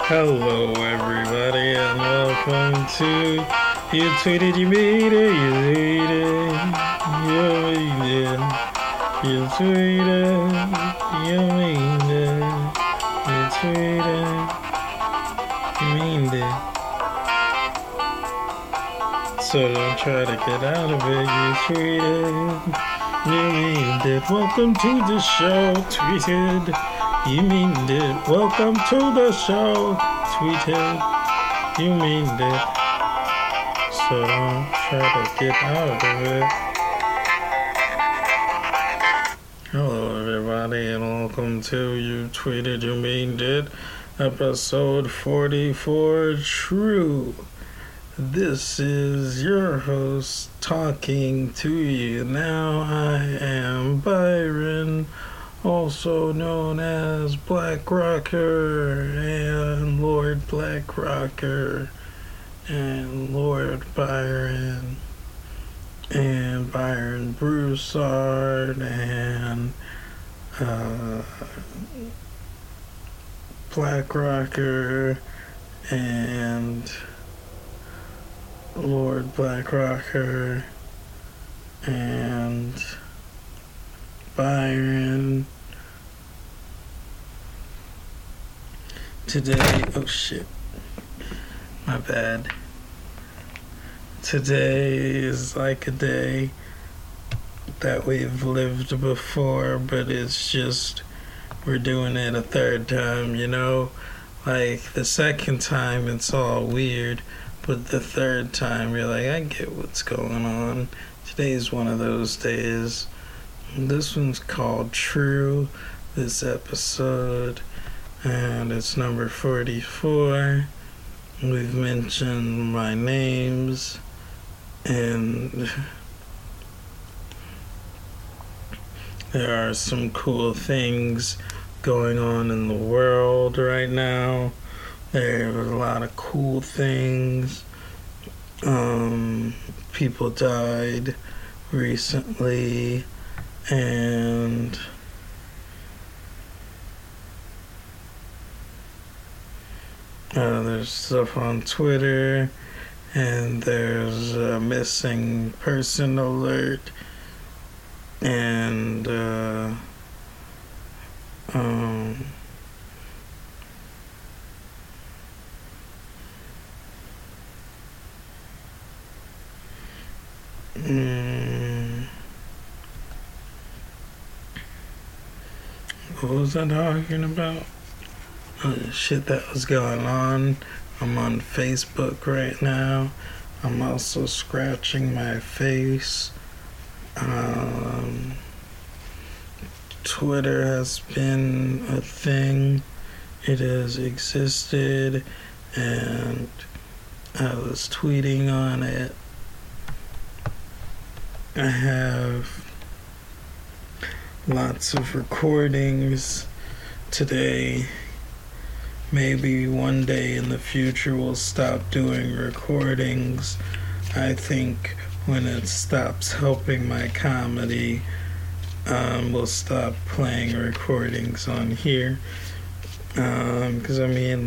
Hello, everybody, and welcome to You Tweeted, You Made It, You Tweeted, You Made It, You Tweeted, You Made It, You Tweeted, You Made It. So don't try to get out of it, you tweeted, you made it. Welcome to the show, tweeted. You mean it. Welcome to the show. Tweeted. You mean it. So don't try to get out of it. Hello, everybody, and welcome to You Tweeted, You Mean It, episode 44, True. This is your host talking to you now. I am Byron, also known as Black Rocker and Lord Black Rocker and Lord Byron and Byron Broussard and Black Rocker and Lord Black Rocker and Byron. Today, oh shit, my bad. Today is like a day that we've lived before, but it's just, we're doing it a third time, you know? Like, the second time it's all weird, but the third time you're like, I get what's going on. Today's one of those days. This one's called True, this episode, and it's number 44. We've mentioned my names, and there are some cool things going on in the world right now. There are a lot of cool things. People died recently, and there's stuff on Twitter, and there's a missing person alert, and what was I talking about? Shit that was going on. I'm on Facebook right now. I'm also scratching my face. Twitter has been a thing. It has existed, and I was tweeting on it. I have lots of recordings today. Maybe one day in the future we'll stop doing recordings. I think when it stops helping my comedy, we'll stop playing recordings on here. Because I mean,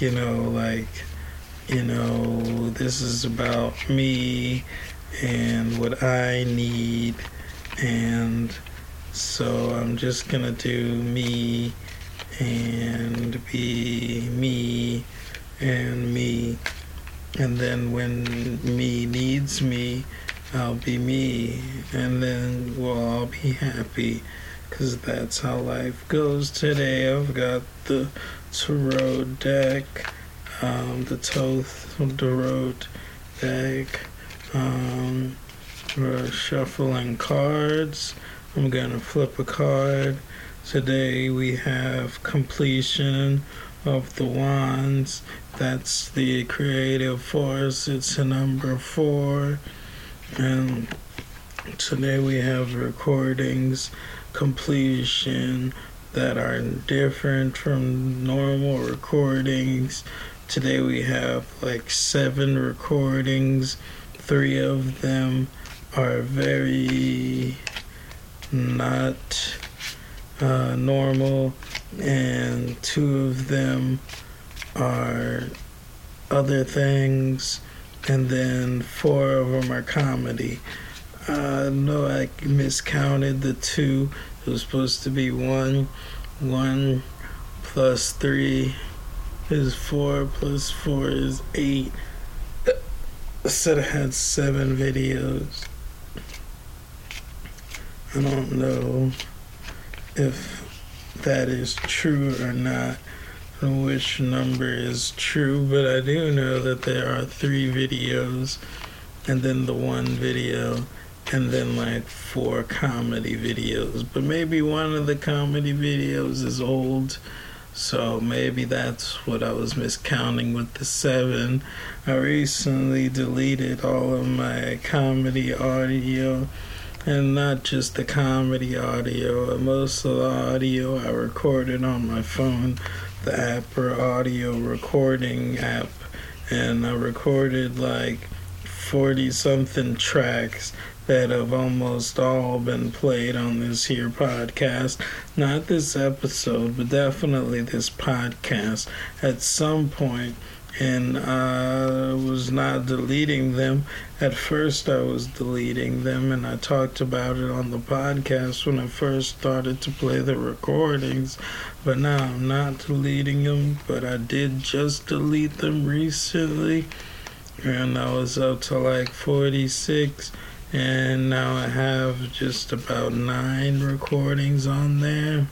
this is about me and what I need, and so I'm just gonna do me and be me and me, and then when me needs me, I'll be me, and then we'll all be happy, because that's how life goes. Today I've got the tarot deck, the Thoth tarot deck. We're shuffling cards. I'm gonna flip a card. Today we have completion of the wands. That's the creative force. It's a number 4. And today we have recordings, completion, that are different from normal recordings. Today we have like 7 recordings. 3 of them are very not normal, and 2 of them are other things, and then 4 of them are comedy. No, I miscounted the 2. It was supposed to be 1. 1 plus 3 is 4, plus 4 is 8. I said I had 7 videos. I don't know if that is true or not, and which number is true, but I do know that there are 3 videos, and then the 1 video, and then like 4 comedy videos. But maybe one of the comedy videos is old, so maybe that's what I was miscounting with the 7. I recently deleted all of my comedy audio, and not just the comedy audio. Most of the audio I recorded on my phone, the Apple audio recording app, and I recorded like 40-something tracks that have almost all been played on this here podcast. Not this episode, but definitely this podcast at some point. And I was not deleting them. At first I was deleting them, and I talked about it on the podcast when I first started to play the recordings. But now I'm not deleting them, but I did just delete them recently. And I was up to like 46. And now I have just about 9 recordings on there.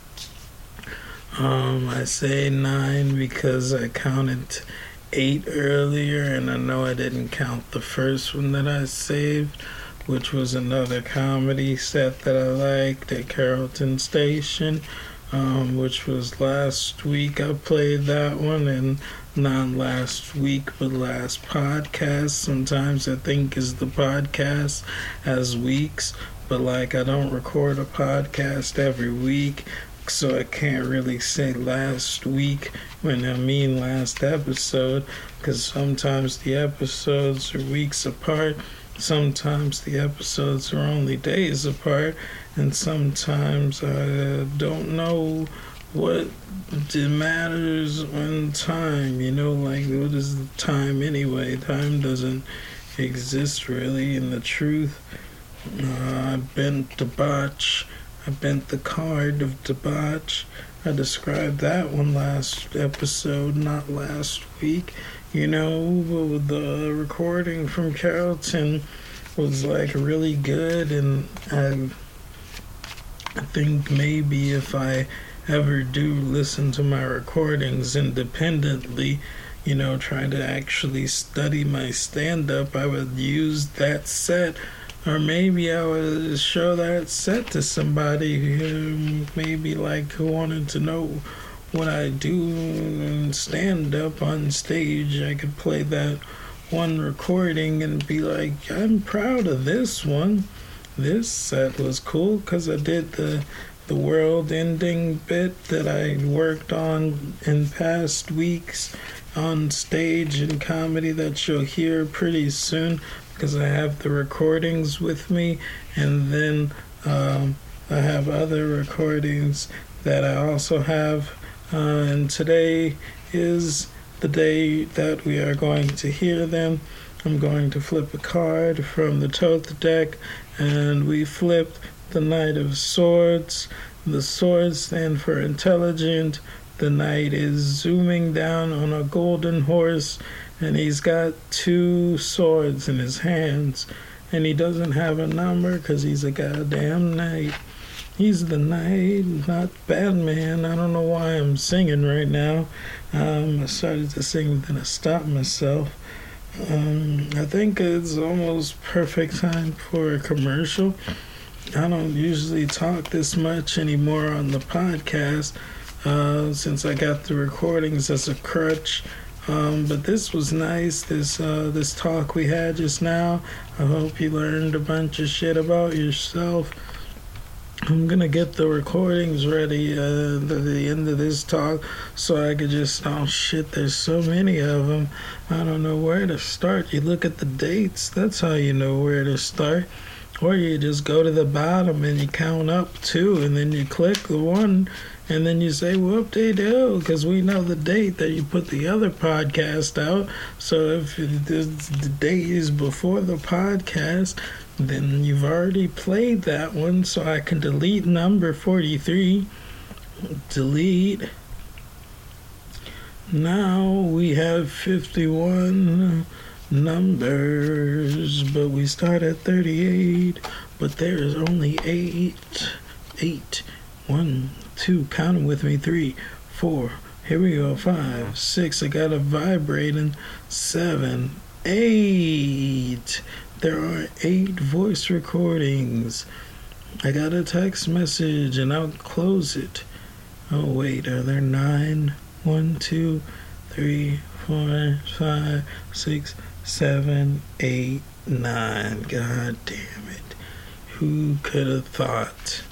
I say 9 because I counted 8 earlier, and I know I didn't count the first one that I saved, which was another comedy set that I liked at Carrollton Station, which was last week. I played that one, and not last week, but last podcast. Sometimes I think is the podcast as weeks, but like I don't record a podcast every week, so I can't really say last week when I mean last episode, because sometimes the episodes are weeks apart, sometimes the episodes are only days apart, and sometimes I don't know what matters in time, like what is the time anyway? Time doesn't exist really. In the truth, I bent the card of debauch. I described that one last episode, not last week. The recording from Carrollton was like really good, and I think maybe if I ever do listen to my recordings independently, try to actually study my stand-up, I would use that set, or maybe I would show that set to somebody who maybe who wanted to know what I do in stand-up on stage. I could play that one recording and be like, I'm proud of this one. This set was cool because I did the world-ending bit that I worked on in past weeks on stage in comedy that you'll hear pretty soon, because I have the recordings with me, and then I have other recordings that I also have, and today is the day that we are going to hear them. I'm going to flip a card from the Thoth deck, and we flipped the Knight of Swords. The swords stand for intelligent. The knight is zooming down on a golden horse, and he's got 2 swords in his hands, and he doesn't have a number because he's a goddamn knight. He's the knight, not Batman. I don't know why I'm singing right now. I started to sing, then I stopped myself. I think it's almost perfect time for a commercial. I don't usually talk this much anymore on the podcast since I got the recordings as a crutch. But this was nice, this talk we had just now. I hope you learned a bunch of shit about yourself. I'm gonna get the recordings ready at the end of this talk so I could just, oh shit, there's so many of them. I don't know where to start. You look at the dates, that's how you know where to start. Or you just go to the bottom and you count up 2, and then you click the 1, and then you say, whoop-de-doo, because we know the date that you put the other podcast out. So if the date is before the podcast, then you've already played that one, so I can delete number 43. Delete. Now we have 51 numbers, but we start at 38, but there is only 8. 1, 2, count them with me, 3, 4, here we go, 5, 6, I got a vibrating, 7, 8. There are 8 voice recordings. I got a text message and I'll close it. Oh wait, are there 9? 1, 2, 3, 4, 5, 6, 7, 8, 9. God damn it. Who could have thought?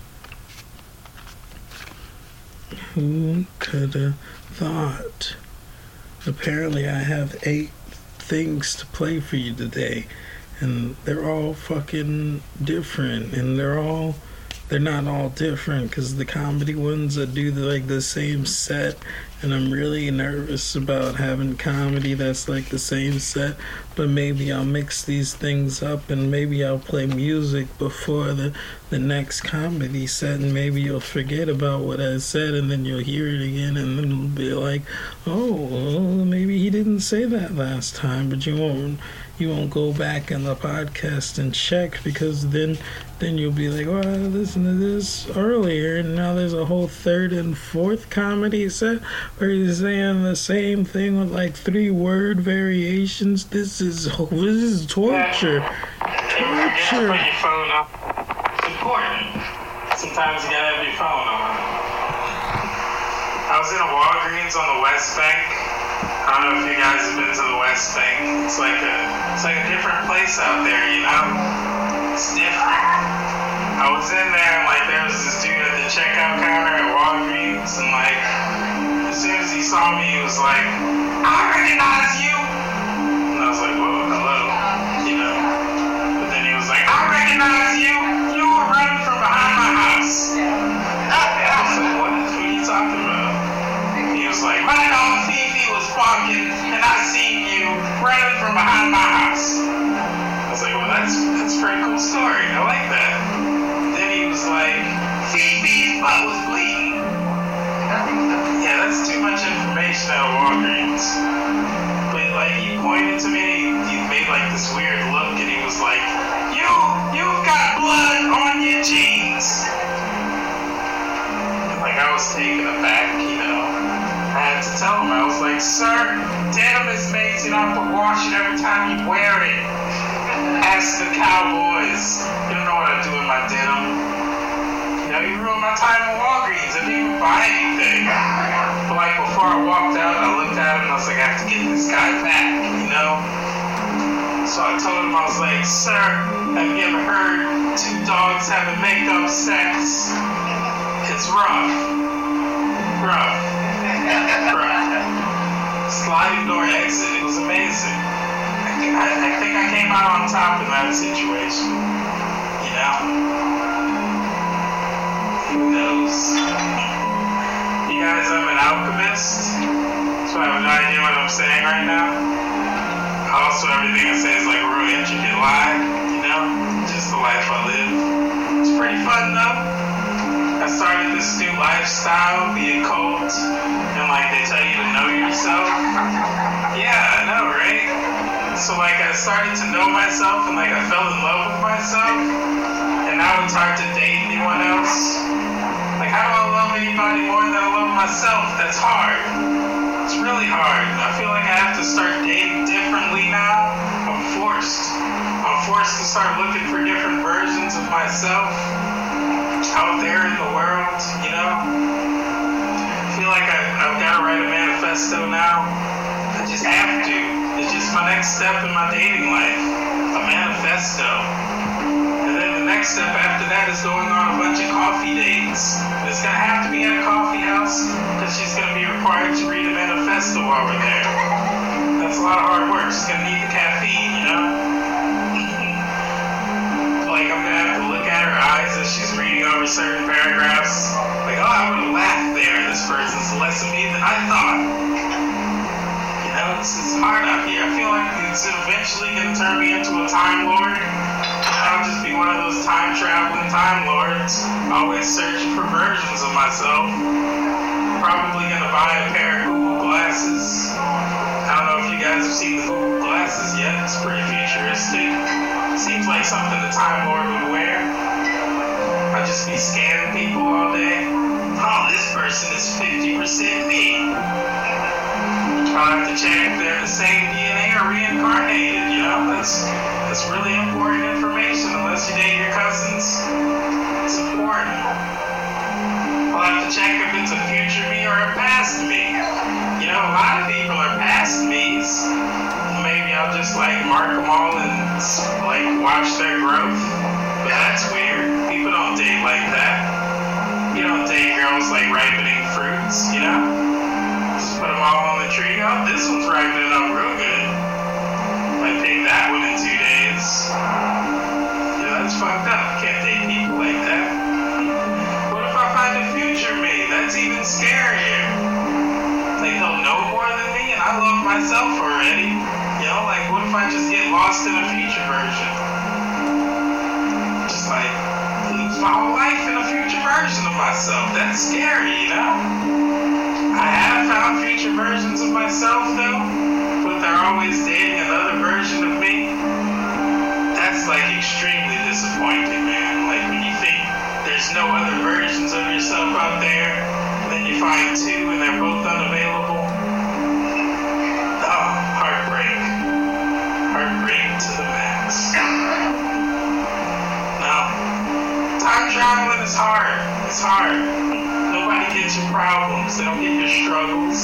Who could have thought? Apparently I have 8 things to play for you today. And they're all fucking different. And they're not all different, because the comedy ones that do the same set, and I'm really nervous about having comedy that's like the same set, but maybe I'll mix these things up, and maybe I'll play music before the next comedy set, and maybe you'll forget about what I said, and then you'll hear it again, and then it'll be like, oh, well, maybe he didn't say that last time, but you won't go back in the podcast and check, because then you'll be like, well, I listened to this earlier, and now there's a whole 3rd and 4th comedy set where he's saying the same thing with 3-word variations. This is torture. Torture. Put your phone up. It's important. Sometimes you gotta have your phone on. I was in a Walgreens on the West Bank. I don't know if you guys have been to the West Bank. It's like a different place out there, you know? It's different. I was in there and there was this dude at the checkout counter at Walgreens, and as soon as he saw me, he was like, I recognize you! And I was like, whoa, hello, you know? But then he was like, I recognize you! You were running from behind my house! I was like, what are you talking about? He was like, my dog Fifi was walking, and I seen you running from behind my house. I was like, well, that's a pretty cool story. I like that. Then he was like, Fifi's butt was bleeding. Yeah, that's too much information out of Walgreens. But he pointed to me, he made this weird look, and he was like, you've got blood on your jeans. And I was taken aback, you know. I had to tell him, I was like, sir, denim is made so you don't have to wash it every time you wear it. Ask the Cowboys. You don't know what I do with my denim. You ruined my time in Walgreens. I didn't even buy anything. But before I walked out, I looked at him and I was like, I have to get this guy back, you know? So I told him, I was like, sir, have you ever heard 2 dogs having make-up sex? It's rough. Rough. Sliding door exit. It was amazing. I think I came out on top in that situation. You know? Who knows? You guys, I'm an alchemist, so I have no idea what I'm saying right now. Also, everything I say is a real intricate lie, you know? Just the life I live. It's pretty fun, though. I started this new lifestyle, the occult, and they tell you to know yourself. Yeah, I know, right? So I started to know myself, and I fell in love with myself, and now it's hard to date anyone else. How do I love anybody more than I love myself? That's hard. It's really hard. I feel like I have to start dating differently now. I'm forced to start looking for different versions of myself out there in the world, you know? I feel like I've got to write a manifesto now. I just have to. It's just my next step in my dating life. A manifesto. And then the next step after that is going on a bunch of coffee dates. It's going to have to be at a coffee house because she's going to be required to read a manifesto while we're there. That's a lot of hard work. She's going to need the caffeine, you know? I'm going to have certain paragraphs, like, oh, I would have laughed there. This person's less of me than I thought. You know, it's hard out here. I feel like it's eventually going to turn me into a Time Lord. I'll just be one of those time-traveling Time Lords, always searching for versions of myself. Probably going to buy a pair of Google glasses. I don't know if you guys have seen the Google glasses yet. It's pretty futuristic. Seems like something a Time Lord would wear. I'd just be scanning people all day. Oh, this person is 50% me. I'll have to check if they're the same DNA or reincarnated, you know? That's really important information. Unless you date your cousins, it's important. I'll have to check if it's a future me or a past me. You know, a lot of people are past me's. Maybe I'll just mark them all and watch their growth. But that's weird. People don't date like that. You don't date girls like ripening fruits, you know? Just put them all on the tree. Oh, this one's ripening up real good. Might pick that one in 2 days. Yeah, that's fucked up. Can't date people like that. What if I find a future me? That's even scarier. They'll know more than me, and I love myself already. You know, what if I just get lost in a future version? Just lose my whole life in a future version of myself. That's scary, you know? I have found future versions of myself, though, but they're always dating another version of me. That's, extremely disappointing, man. When you think there's no other versions of yourself out there, then you find two and they're both unavailable. Oh, heartbreak. Heartbreak to the max. No. Time traveling is hard. It's hard. Nobody gets your problems. They don't get your struggles.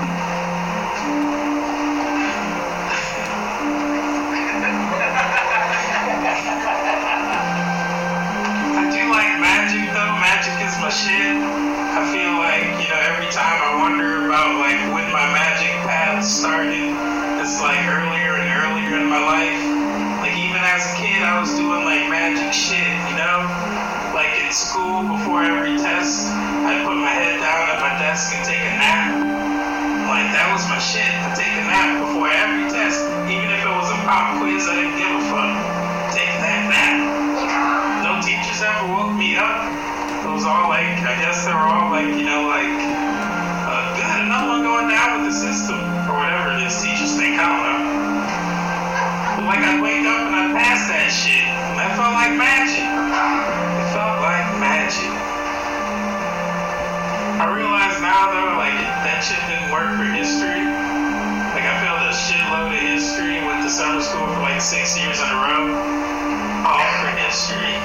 I do like magic, though. Magic is my shit. I feel every time I wonder about, when my magic path started, it's, earlier and earlier in my life. Even as a kid, I was doing, magic shit, you know? In school, before every test, I'd put my head down at my desk and take a nap. That was my shit. I'd take a nap before every test. Even if it was a pop quiz, I didn't give a fuck. Take that nap. No teachers ever woke me up. It was all I guess they were all good enough. I'm going down with the system. Or whatever it is teachers think. I don't know. But I'd wake up and I'd pass that shit. And that felt like magic. Magic. I realize now though, that shit didn't work for history. I failed a shitload of history, went to summer school for 6 years in a row. All for history.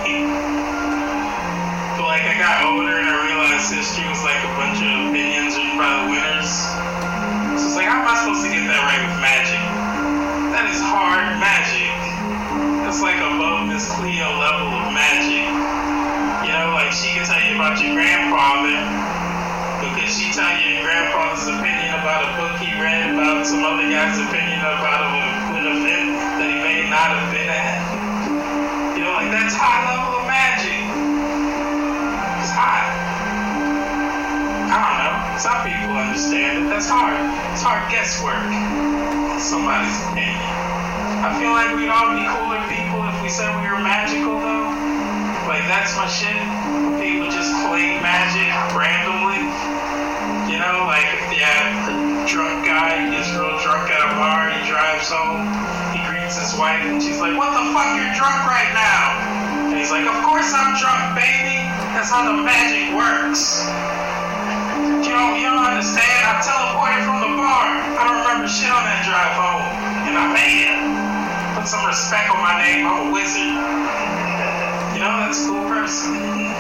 But I got older and I realized history was a bunch of opinions written by the winners. So it's how am I supposed to get that right with magic? That is hard magic. That's above Miss Cleo level of magic. You know, she can tell you about your grandfather, but could she tell you your grandfather's opinion about a book he read about some other guy's opinion about an event that he may not have been at? You know, that's high level of magic. It's high. I don't know. Some people understand it. That's hard. It's hard guesswork. Somebody's opinion. I feel like we'd all be cooler people if we said we were magical, though. That's my shit. People just claim magic randomly. You know, if you have a drunk guy, he gets real drunk at a bar, he drives home, he greets his wife, and she's like, what the fuck, you're drunk right now? And he's like, of course I'm drunk, baby. That's how the magic works. You don't understand? I teleported from the bar. I don't remember shit on that drive home. And I made it. Put some respect on my name. I'm a wizard. You know, that's a cool person.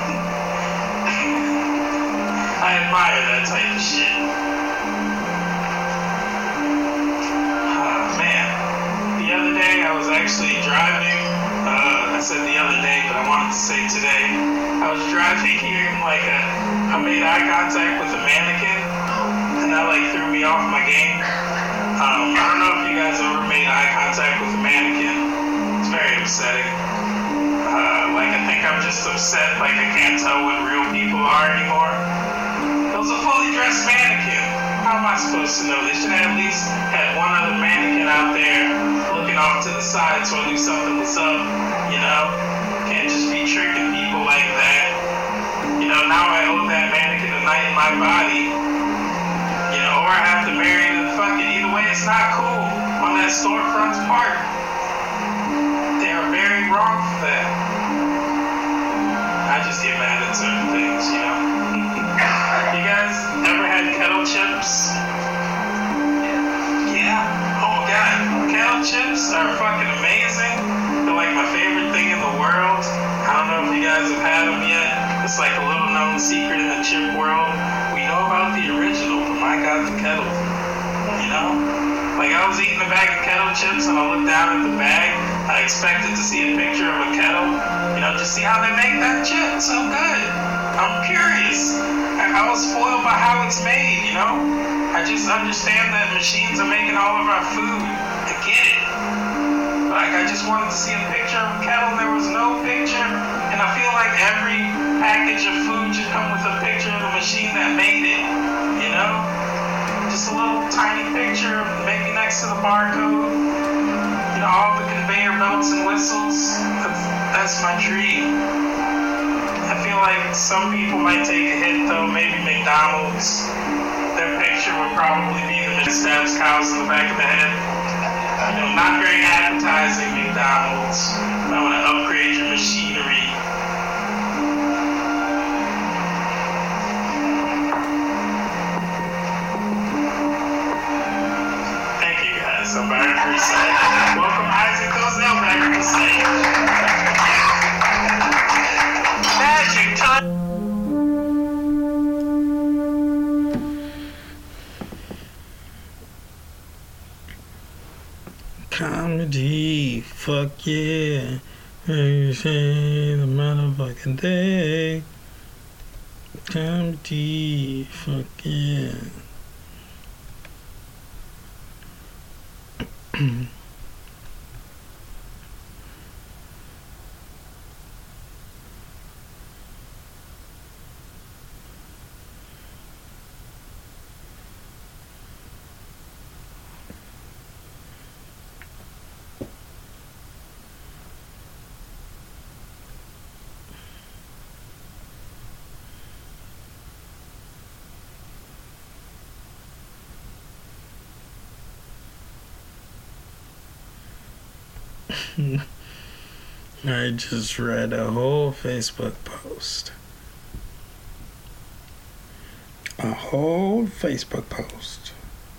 I admire that type of shit. Man. The other day, I was actually driving. I said the other day, but I wanted to say today. I was driving here and I made eye contact with a mannequin. And that threw me off my game. I don't know if you guys ever made eye contact with a mannequin. It's very upsetting. Like, I think I'm just upset, like, I can't tell what real people are anymore. It was a fully dressed mannequin. How am I supposed to know? They should have at least had one other mannequin out there looking off to the side so I knew something was up, you know? Can't just be tricking people like that. You know, now I owe that mannequin a night in my body. You know, or I have to marry it and fuck it. Either way, it's not cool on that storefront's part. They are very wrong for that. I just get mad at certain things, you know? You guys ever had kettle chips? Yeah? Oh my god. Kettle chips are fucking amazing. They're like my favorite thing in the world. I don't know if you guys have had them yet. It's like a little known secret in the chip world. We know about the original, but my god, the kettle. You know? Like, I was eating a bag of kettle chips and I looked down at the bag. I expected to see a picture of a kettle, you know, just see how they make that chip so good. I'm curious. I was spoiled by how it's made, you know? I just understand that machines are making all of our food. I get it. Like, I just wanted to see a picture of a kettle and there was no picture. And I feel like every package of food should come with a picture of the machine that made it, you know? Just a little tiny picture, maybe next to the barcode. You know, all the conveyor belts and whistles. That's my dream. I feel like some people might take a hit though. Maybe McDonald's. Their picture would probably be the stabs cows in the back of the head. You know, not very appetizing, McDonald's. I want to upgrade your machinery. So back to the site. Welcome Isaac Cozell back to the site. Magic time. Comedy, fuck yeah. Every day, the motherfucking day. Comedy, fuck yeah. I just read a whole Facebook post. A whole Facebook post.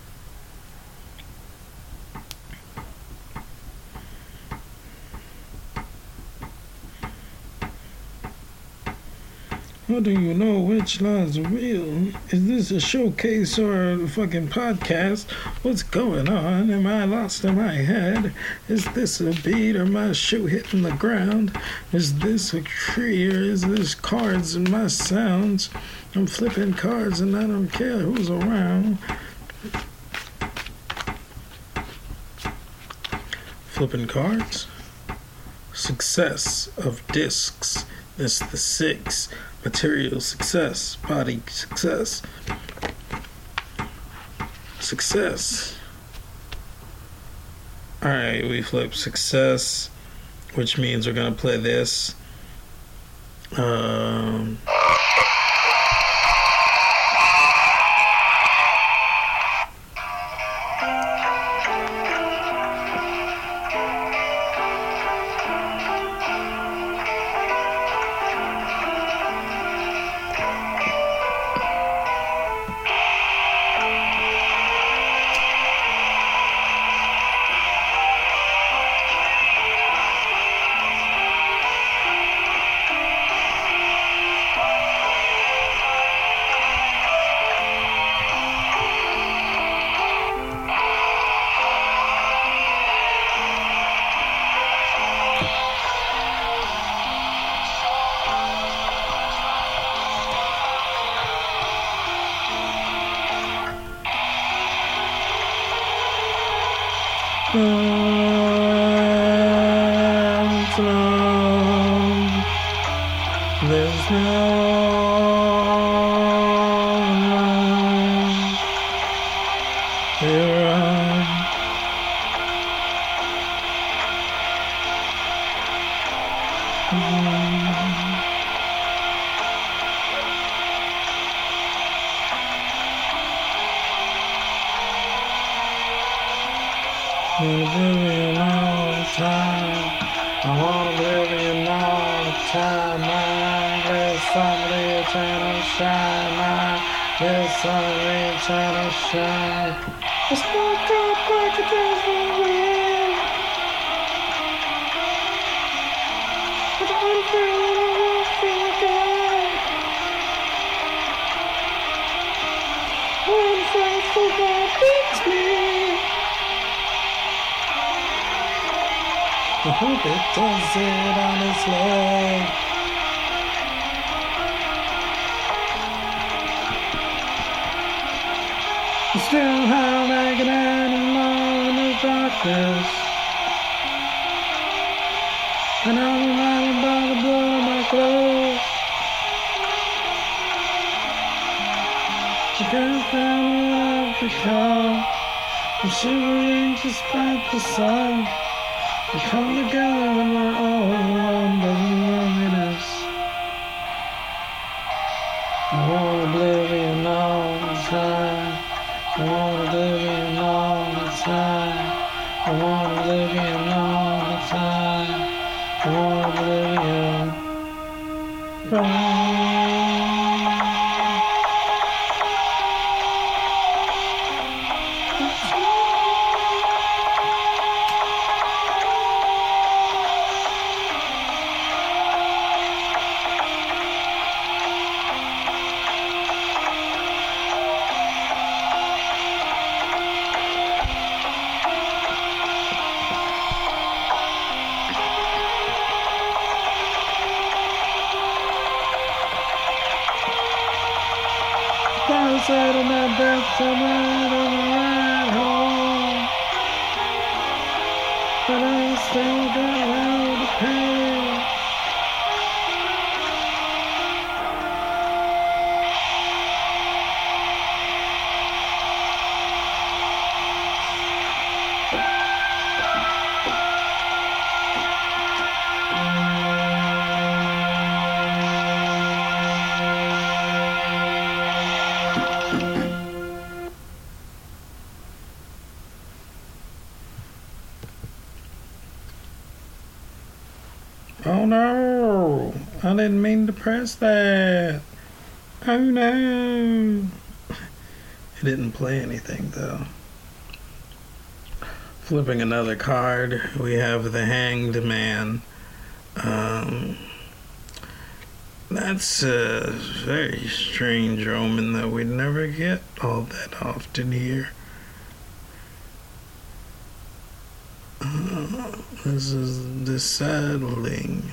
How do you know which lies are real? Is this a showcase or a fucking podcast? What's going on? Am I lost in my head? Is this a beat or my shoe hitting the ground? Is this a tree or is this cards and my sounds? I'm flipping cards and I don't care who's around. Flipping cards? Success of discs. This the 6. Material success, body success, success. Alright, we flip success, which means we're gonna play this. Long. There's no you're on. Oblivion all the time. I want oblivion all the time. There's somebody eternal shine. There's somebody eternal shine. It's not good, but it doesn't win. But I'm feeling I won't feel good. One faithful God beats me. I hope it does it on its leg. I'm still high like an animal in the darkness, and I'm reminded by the blood of my clothes. I can't find what I've become. I'm shivering despite the sun. We come together in my own loneliness. I want oblivion all the time. I want oblivion all the time. I want oblivion all the time. I want oblivion. Outside of my breath, somewhere on the ride home, but I still got hell to pay. Oh no, I didn't mean to press that. Oh no. It didn't play anything though. Flipping another card, we have the Hanged Man. That's a very strange omen that we never get all that often here. This is dissettling.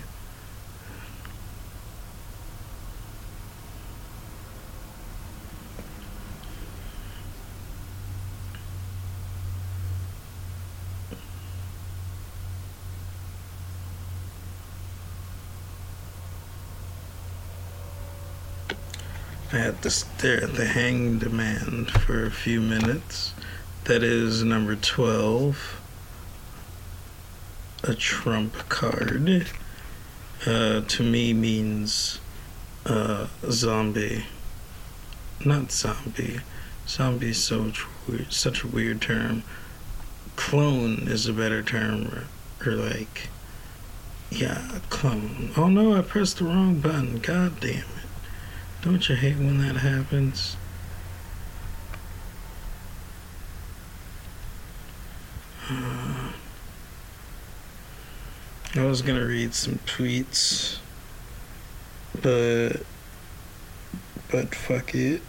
I had to stare at the Hanged Man for a few minutes. That is number 12. A trump card. To me means zombie. Not zombie. Zombie is such a weird term. Clone is a better term. Or like, yeah, clone. Oh no, I pressed the wrong button. God damn it. Don't you hate when that happens? I was gonna read some tweets, but fuck it.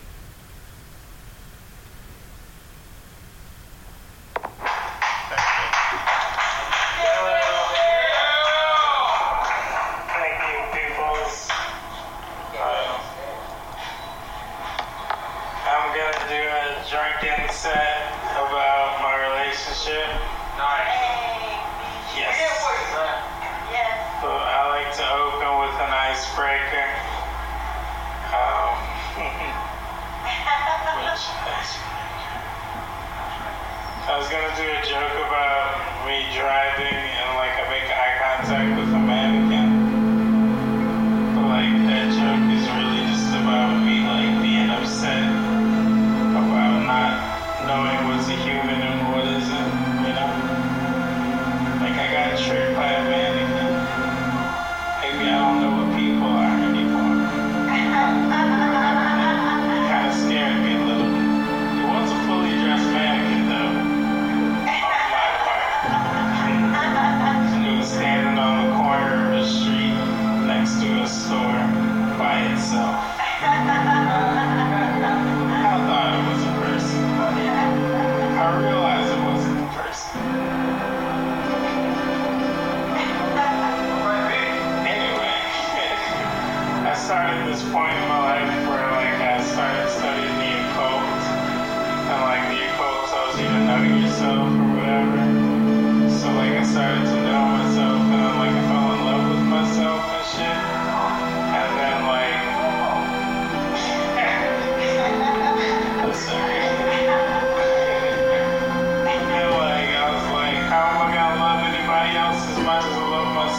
Drinking set about my relationship. Nice. Yes. But I like to open with an icebreaker.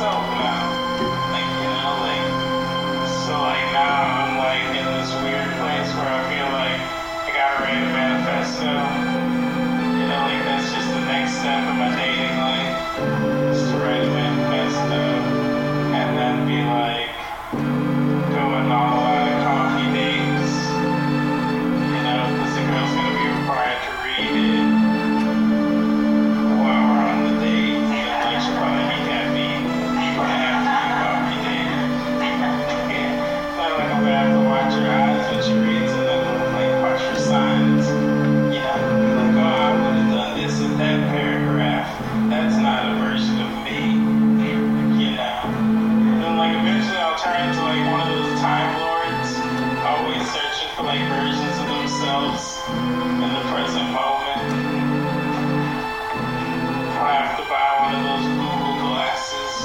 myself now. Like, you know, like, so like now I'm like in this weird place where I feel like I gotta write a manifesto. You know, like that's just the next step in my dating life, is to write a manifesto and then be like going on a lot of coffee dates. You know, because the girl's gonna be required to read it while we're on the date. You know, like she'll probably look at me after the coffee date. Yeah. Then like I'm gonna have to watch her eyes when she reads and then like watch her signs. You know, like, oh, I would have done this in that paragraph. That's not a version of me. You know. Then like eventually I'll turn into like one of those time lords, always searching for like versions of themselves in the present moment. I'll have to buy one of those Google glasses.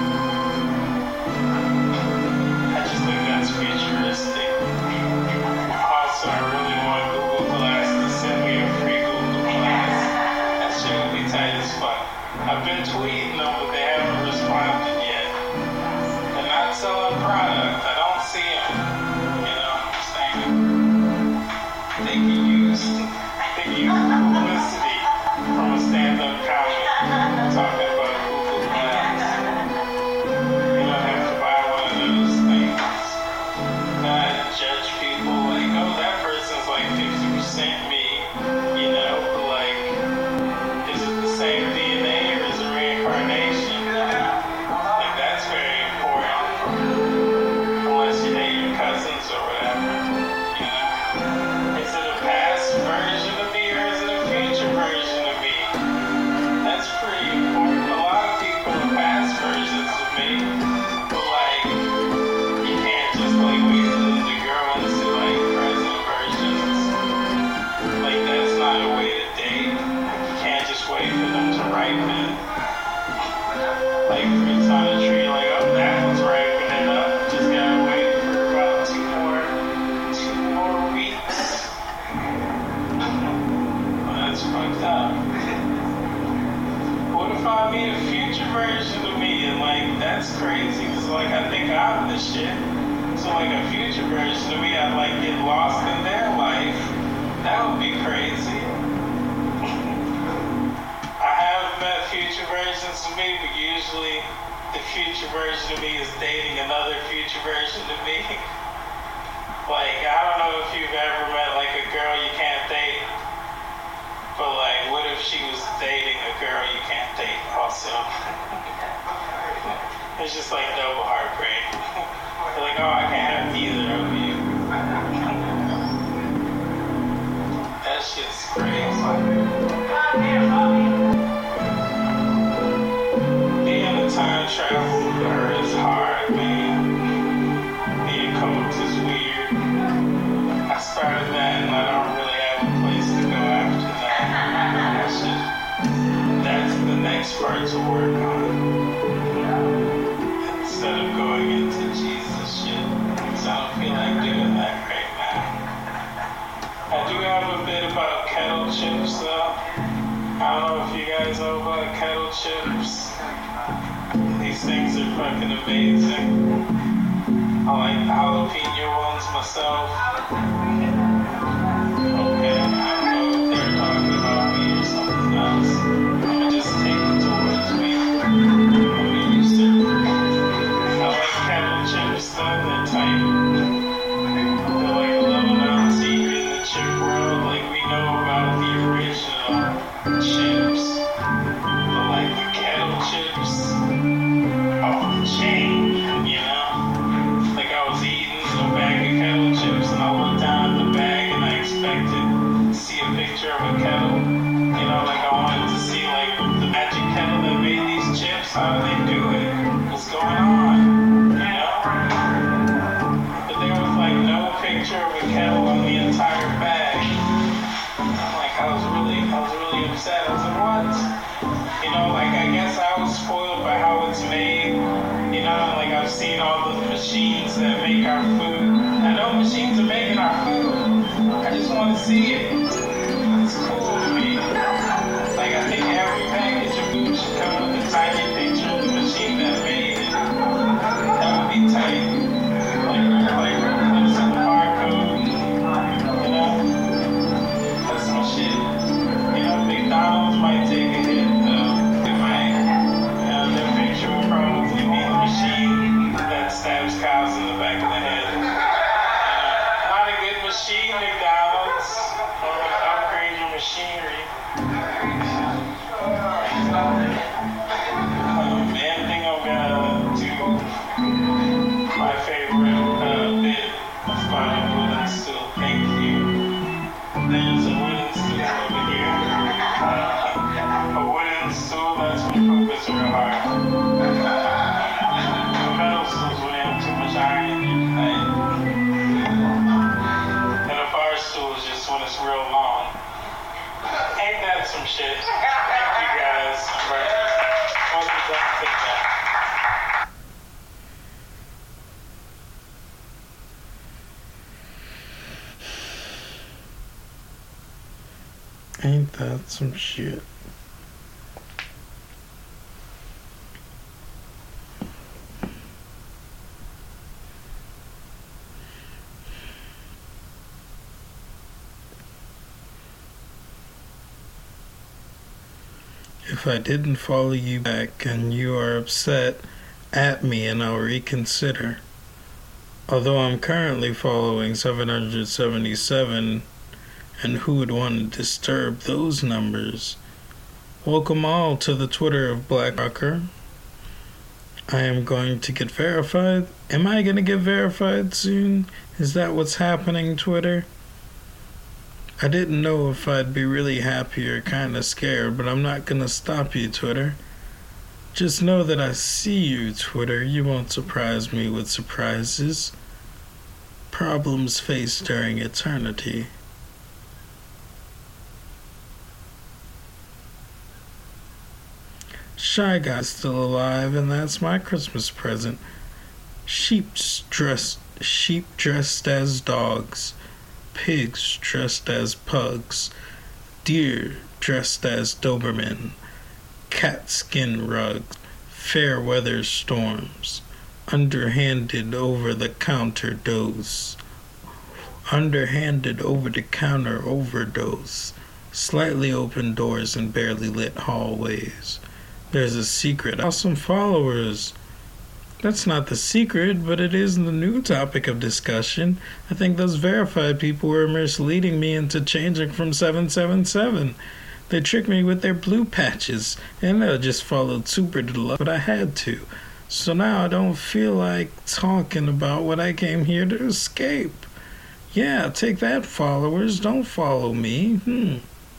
I just think that's futuristic. Also, I really want Google Glass to send me a free Google Glass. That shit would be tight as fuck. I've been tweeting them, but they haven't responded yet. They're not selling product. I don't see them. You know what I'm saying? They can use publicity from a stand-up comic talking about Google Glass. You don't have to buy one of those things. Not judge people like, oh, that person's like 50% me. You know, but like, is it the same DNA or is it reincarnation? Like, that's very important. Unless you date your cousins or whatever. You know? Is it a past version of me or is it a future version of me? That's pretty important. A lot of people are past versions of me, but like, you can't just like wait for them to grow into like present versions. Like, that's not a way to date. You can't just wait for them to ripen. Like fruits on a tree, like, oh, that one's ripening up. Just gotta wait for about two more weeks. Well, that's fucked up. What if I meet a future version of me and like that's crazy? Cause like I think I'm the shit. So like a future version of me, I'd like get lost in their life. That would be crazy. I have met future versions of me, but usually the future version of me is dating another future version of me. Like, I don't know if you've ever met like a girl you can't date, but like, what if she was dating a girl you can't date also? It's just like double heartbreak. You're like, oh, I can't have neither of you. That shit's crazy. Being a time traveler is hard, man. Being coach is weird. I started that and I don't really have a place to go after that. That's the next part to work on. Instead of going into Jesus shit. Because I don't feel like doing that right now. I do have a bit about kettle chips though. I don't know if you guys know about kettle chips. These things are fucking amazing. I like the jalapeno ones myself. Okay, I don't know if they're talking about me or something else. I'ma just take it towards me. I'm used to it. I like kettle chips though, they're tight. They're like a little known secret in the chip world. Like we know about the original chips. But like the kettle chips, off the chain, you know? Like I was eating a bag of kettle chips and I looked down at the bag and I expected to see a picture of a kettle. You know, like I wanted to see like the magic kettle that made these chips. How do they do it? What's going on? You know? But there was like no picture of a kettle on the entire bag. I'm like, I was really upset. I was like, what? You know, like I guess I was spoiled by how it's made. You know, like I've seen all the machines that make our food. I know machines are making our food. I just want to see it. It's cool to me. Like I think every package of food should come with a tiny picture of the machine that made it. shit. Thank you guys. Hope it doesn't take that. Ain't that some shit? If I didn't follow you back and you are upset at me, and I'll reconsider. Although I'm currently following 777, and who would want to disturb those numbers? Welcome all to the Twitter of Black Rocker. I am going to get verified. Am I going to get verified soon? Is that what's happening, Twitter? I didn't know if I'd be really happy or kind of scared, but I'm not going to stop you, Twitter. Just know that I see you, Twitter. You won't surprise me with surprises. Problems faced during eternity. Shy Guy's still alive, and that's my Christmas present. Sheep dressed as dogs. Pigs dressed as pugs. Deer dressed as Doberman. Cat skin rugs. Fair weather storms. Underhanded over-the-counter dose. Underhanded over-the-counter overdose. Slightly open doors and barely lit hallways. There's a secret. Awesome followers. That's not the secret, but it is the new topic of discussion. I think those verified people were misleading me into changing from 777. They tricked me with their blue patches, and I just followed super to the left, but I had to. So now I don't feel like talking about what I came here to escape. Yeah, take that, followers. Don't follow me.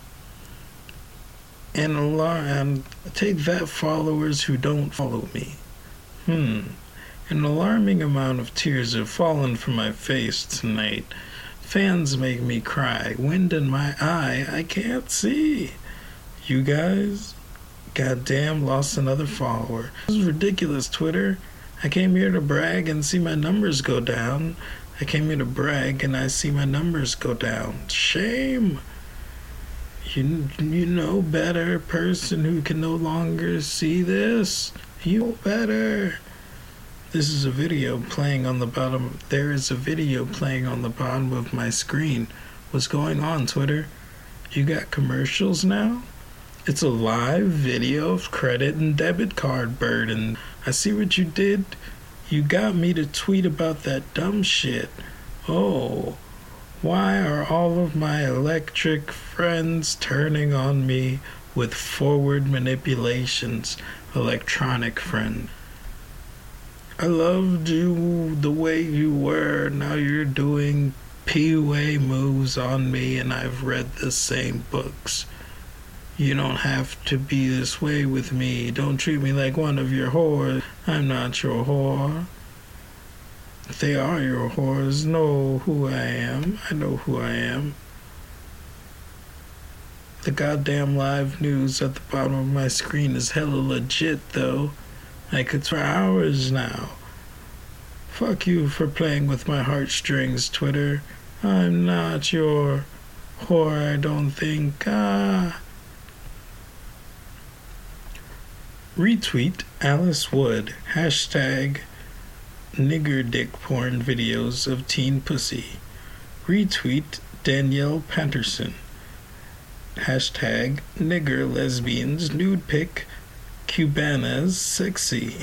And take that, followers who don't follow me. An alarming amount of tears have fallen from my face tonight. Fans make me cry. Wind in my eye, I can't see. You guys, goddamn, lost another follower. This is ridiculous, Twitter. I came here to brag and see my numbers go down. I came here to brag and I see my numbers go down. Shame. You know better, person who can no longer see this. You know better. This is a video playing on the bottom. There is a video playing on the bottom of my screen. What's going on, Twitter? You got commercials now? It's a live video of credit and debit card burden. I see what you did. You got me to tweet about that dumb shit. Oh. Why are all of my electric friends turning on me with forward manipulations? Electronic friend. I loved you the way you were. Now you're doing PUA moves on me, and I've read the same books. You don't have to be this way with me. Don't treat me like one of your whores. I'm not your whore. They are your whores. Know who I am. I know who I am. The goddamn live news at the bottom of my screen is hella legit, though. I could for hours now. Fuck you for playing with my heartstrings, Twitter. I'm not your whore, I don't think. Retweet Alice Wood. Hashtag nigger dick porn videos of teen pussy. Retweet Danielle Patterson. Hashtag nigger lesbians nude pic Cubanas sexy.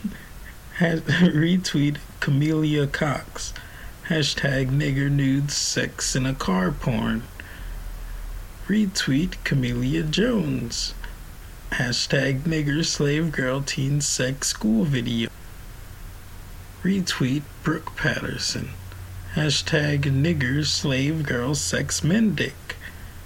Retweet Camelia Cox. Hashtag nigger nudes sex in a car porn. Retweet Camelia Jones. Hashtag nigger slave girl teen sex school video. Retweet Brooke Patterson. Hashtag nigger slave girl sex men dick.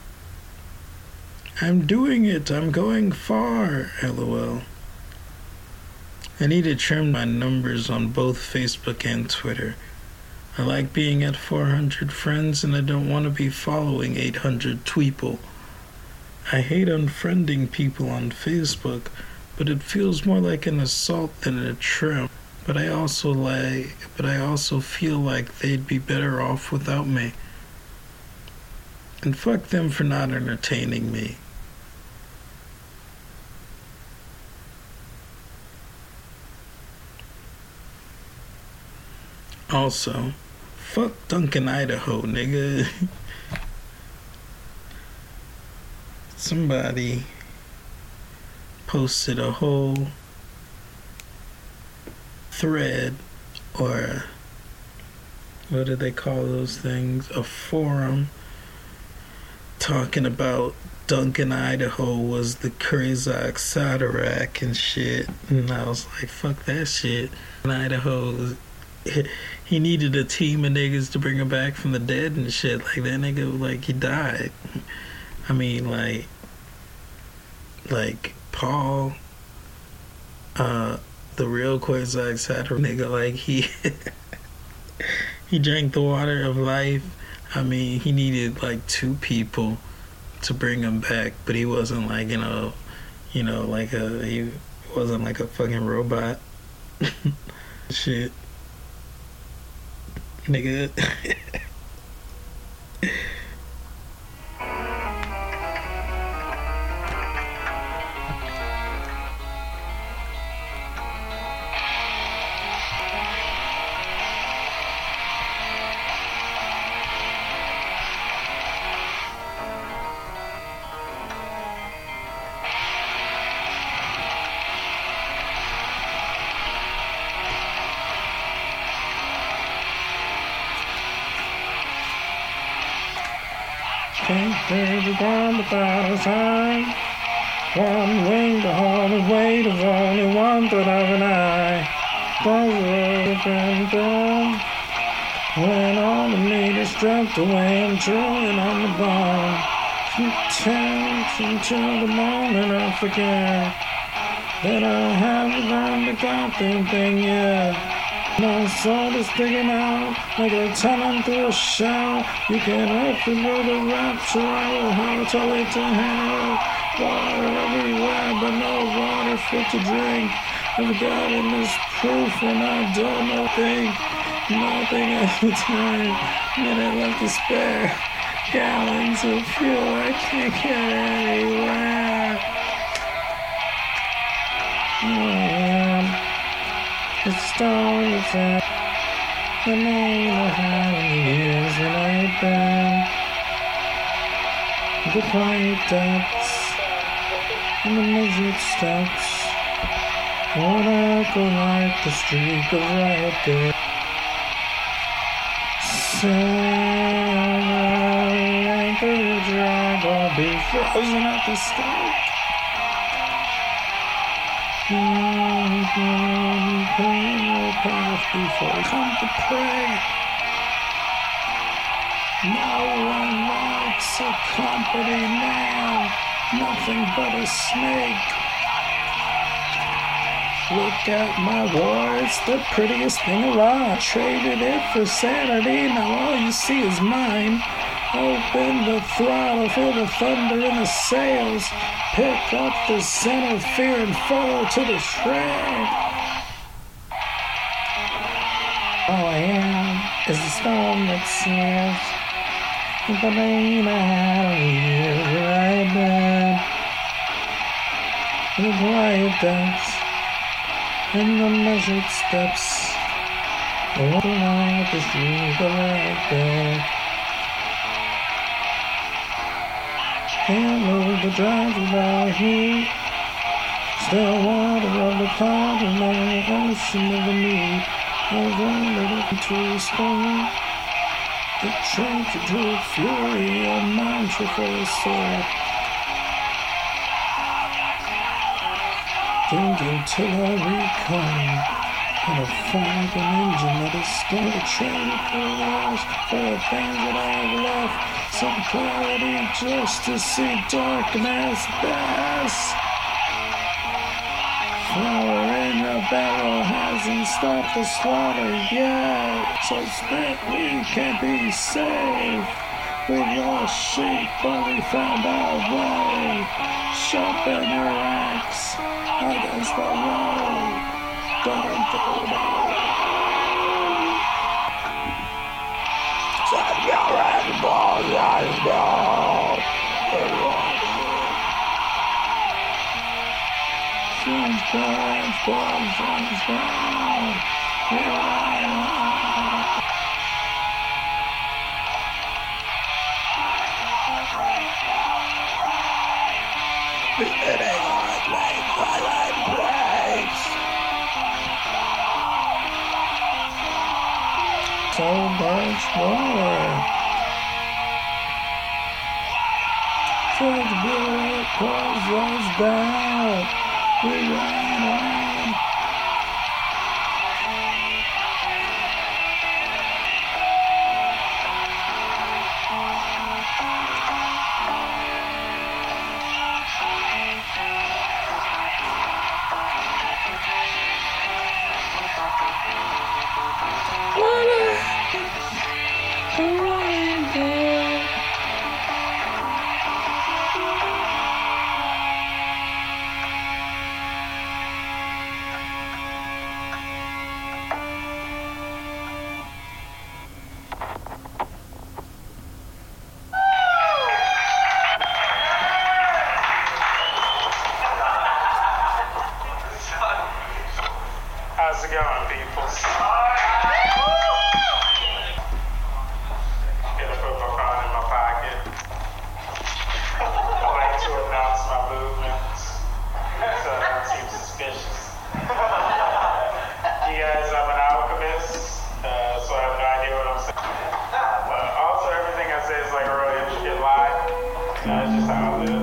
I'm doing it. I'm going far. LOL. I need to trim my numbers on both Facebook and Twitter. I like being at 400 friends, and I don't want to be following 800 tweeple. I hate unfriending people on Facebook, but it feels more like an assault than a trim. But I also feel like they'd be better off without me. And fuck them for not entertaining me. Also, fuck Duncan, Idaho, nigga. Somebody posted a whole thread, or what do they call those things? A forum, talking about Duncan, Idaho was the Kurzak Sadarak and shit. And I was like, fuck that shit. In Idaho, he needed a team of niggas to bring him back from the dead and shit. Like, that nigga, like, he died. I mean, like Paul, the real Kurzak Sadarak nigga, like, he drank the water of life. I mean, he needed, like, 2 people to bring him back, but he wasn't like, he wasn't like a fucking robot. Shit. Nigga. Can't baby down without a sign. One wing, the whole weight of only one third of an eye. Down. When all the meat is stripped away, I'm chewing on the bone. Until the morning I forget that I haven't learned the goddamn thing yet. My soul is sticking out like a tunnel through a shell. You can help me with the rapture. I will have to wait to hell. Water everywhere, but no water fit to drink. I've gotten this proof and I don't know nothing at the time. Minute left to spare. Gallons of fuel I can't get anywhere. It's stone effect. The name of how many years that I've been. The quiet depths and the measured steps. When I go like the streak of right there. Anchor to drag or be frozen at the stake. Before I come to pray. No one likes a company now, nothing but a snake. Look at my words, the prettiest thing alive. Traded it for sanity, now all you see is mine. Open the throttle, feel the thunder in the sails. Pick up the scent of fear and fall to the shred. All I am is the storm that sneers. The name I had right now. The quiet depths and the measured steps. Walking out the street right there. Can't move the drive without heat. Still water of the pond and the ocean of the need. I've wandered into a storm that changed into a fury, a mantra for a soul. Thinking till I recall, and a fire an engine that is still a train for walls, for the things that I have left, some clarity just to see darkness pass. Flower in the barrel hasn't stopped the slaughter yet, so spit we can be safe. We lost sheep, but we found our way. Sharpen your axe against the road. Set your animals and down. Sun's down, sun's down. So much more. Such beauty pulls us down. We ran on. How's it going, people? Gonna put my phone in my pocket. I like to announce my movements, so I don't seem suspicious. You guys, I'm an alchemist, so I have no idea what I'm saying. Also, everything I say is like a really intricate lie. That's just how I live.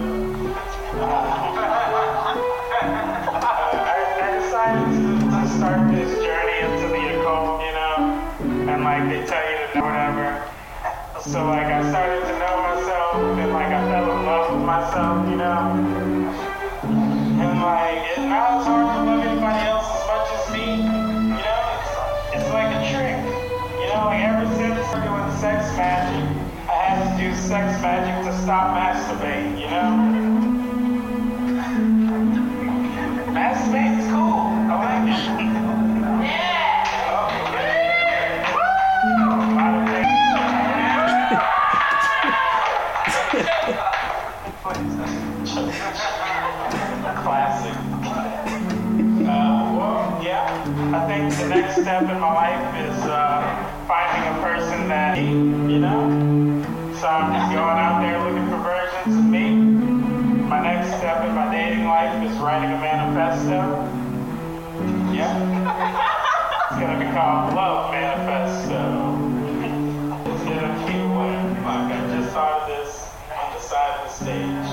I decided to start this journey into the occult, you know, and like they tell you to know whatever. So like I started to know myself, and like I fell in love with myself, you know. And like now it's hard to love anybody else as much as me, you know. It's like a trick, you know. Like ever since I started doing sex magic, I had to do sex magic to stop masturbating, you know. Masturbating's cool. I like it. Classic. Well, yeah. I think the next step in my life is finding a person that, you know. So I'm just going out there looking for versions of me. My next step in my dating life is writing a manifesto. Yeah. It's gonna be called Love Manifesto. It's gonna be like I just thought of this on the side of the stage.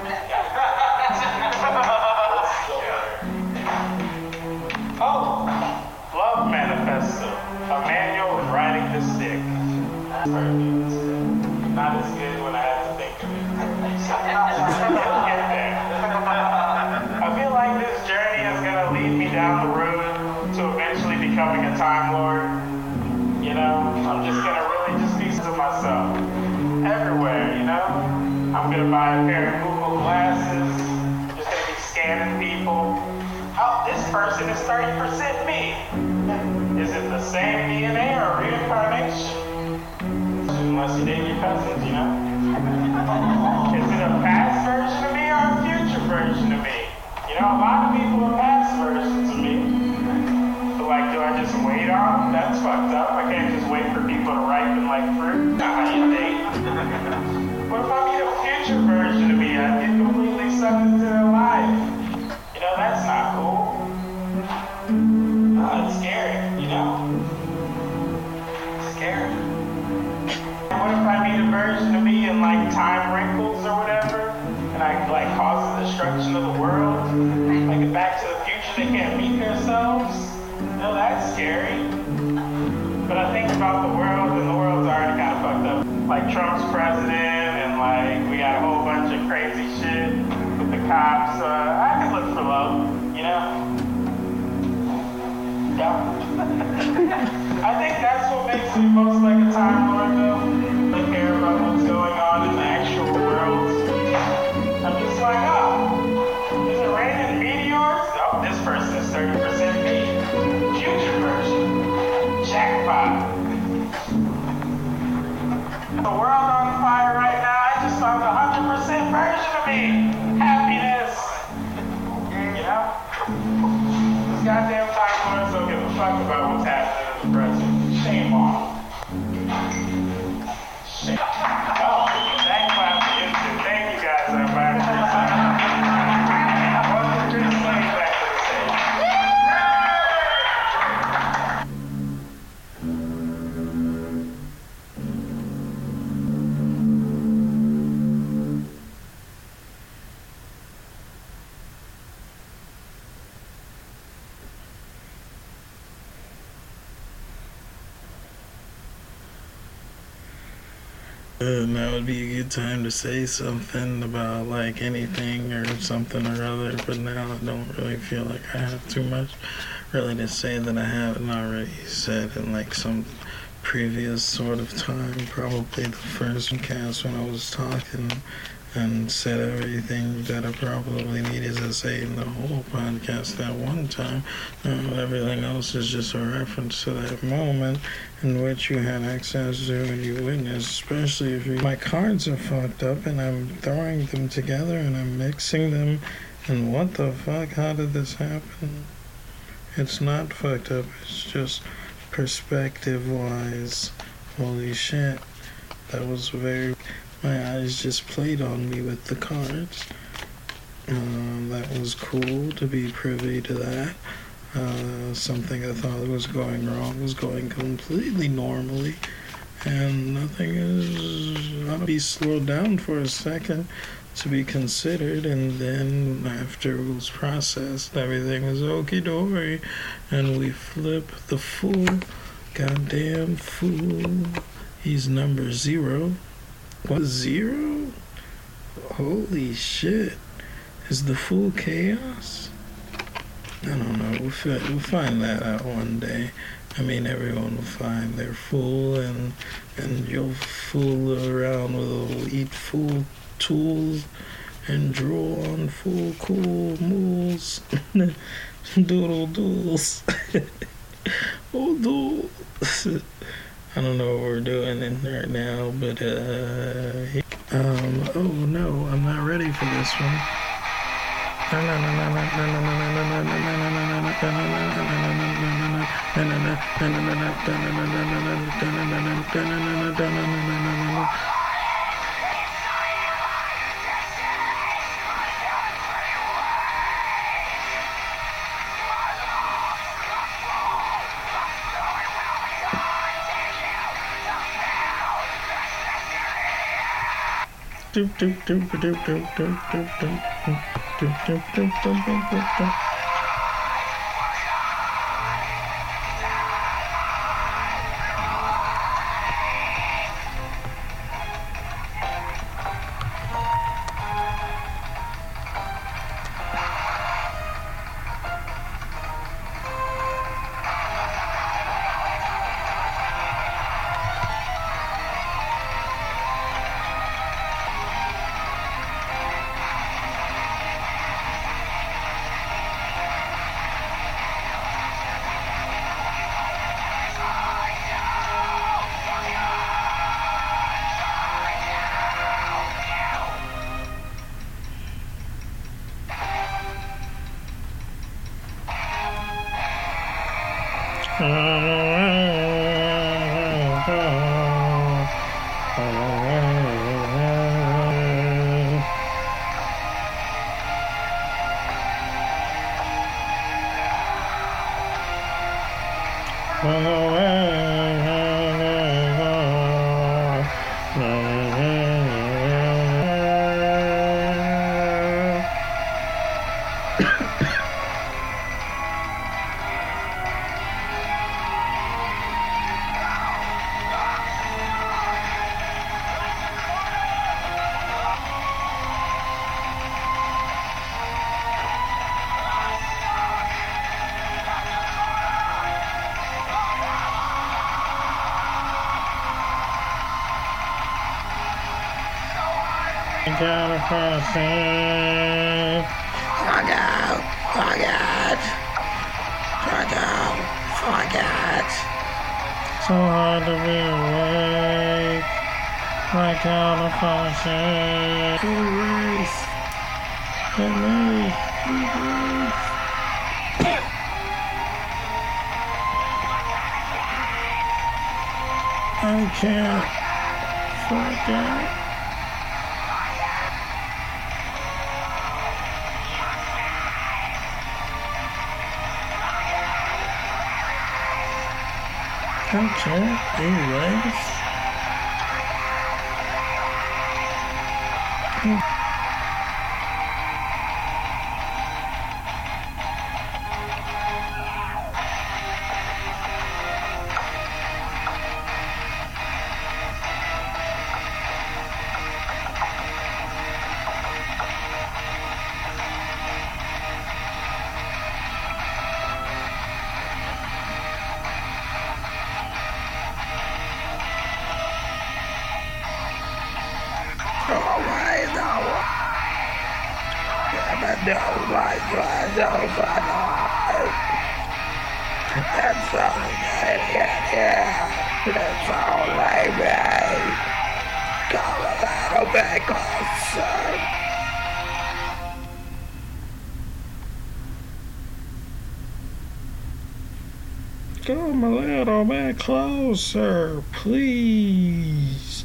Oh, Love Manifesto. A manual of writing the stick. Perfect. Not as good when I had to think of it. It'll get there. I feel like this journey is going to lead me down the road to eventually becoming a Time Lord. You know, I'm just going to really just be to myself everywhere, you know? I'm going to buy a pair of Google glasses, just going to be scanning people. Oh, this person is 30% me. Is it the same DNA or reincarnation? Unless you date your cousins, you know? Is it a past version of me or a future version of me? You know, a lot of people are past versions of me. But like, do I just wait on them? That's fucked up. I can't just wait for people to ripen like fruit. Not how you date. What if I meet a future version of me? I get completely sucked into their life. You know, that's not cool. It's scary, you know? It's scary. What if I meet a version of me in like time wrinkles or whatever, and I like cause the destruction of the world? Like in Back to the Future, they can't meet themselves? No, that's scary. But I think about the world, and the world's already kind of fucked up. Like Trump's president, and like we got a whole bunch of crazy shit with the cops. I could look for love, you know? Yeah. I think that's what makes me most like a Time Lord, though. I care about what's going 30% me. Future version. Jackpot. The world on fire right now. I just saw the 100% version of me. Happiness. You know? This goddamn time lords don't give a fuck about what's happening in the present. Shame on them. Shame. Oh, jackpot for instant. Thank you guys. I'm back. I wasn't pretty slave back to the stage. That would be a good time to say something about like anything or something or other, but now I don't really feel like I have too much really to say that I haven't already said in like some previous sort of time, probably the first cast when I was talking and said everything that I probably needed to say in the whole podcast at one time. Everything else is just a reference to that moment in which you had access to and you witnessed, especially if my cards are fucked up and I'm throwing them together and I'm mixing them, and what the fuck, how did this happen? It's not fucked up, it's just perspective-wise. Holy shit, that was very... My eyes just played on me with the cards. That was cool to be privy to that. Something I thought was going wrong was going completely normally, and nothing is ought to be slowed down for a second to be considered, and then after it was processed, everything was okie-dory, and we flip the fool, goddamn fool. He's number 0. What, 0? Holy shit. Is the fool chaos? I don't know. We'll find that out one day. I mean, everyone will find their fool, and you'll fool around with little eat fool tools and drool on fool cool mules. Doodle doodles. Oh, doodle. I don't know what we're doing in right now, but oh no, I'm not ready for this one. Gotta cross it. Oh God! Oh God! glad to be awake. My God, if I say, hey, Race. Hey, Mary. Hey, Race. I can't forget. I can't erase. That's all I made. Come a little bit closer. Come a little bit closer, please.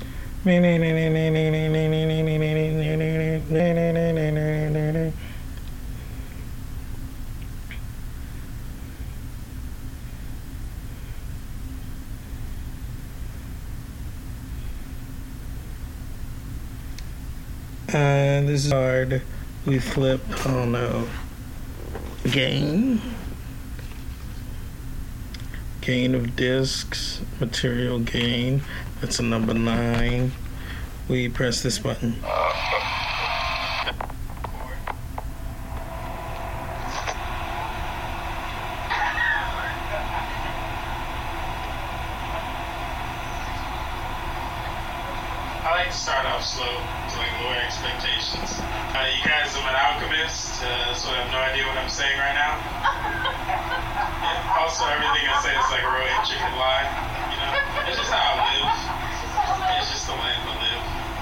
This is hard. We flip, oh no. Gain of discs, material gain. That's a number 9. We press this button. I like to start off slow to like lower expectations. You guys, I'm an alchemist, so I have no idea what I'm saying right now. Yeah, also, everything I say is like a real intricate lie. You know, it's just how I live. It's just the way I live.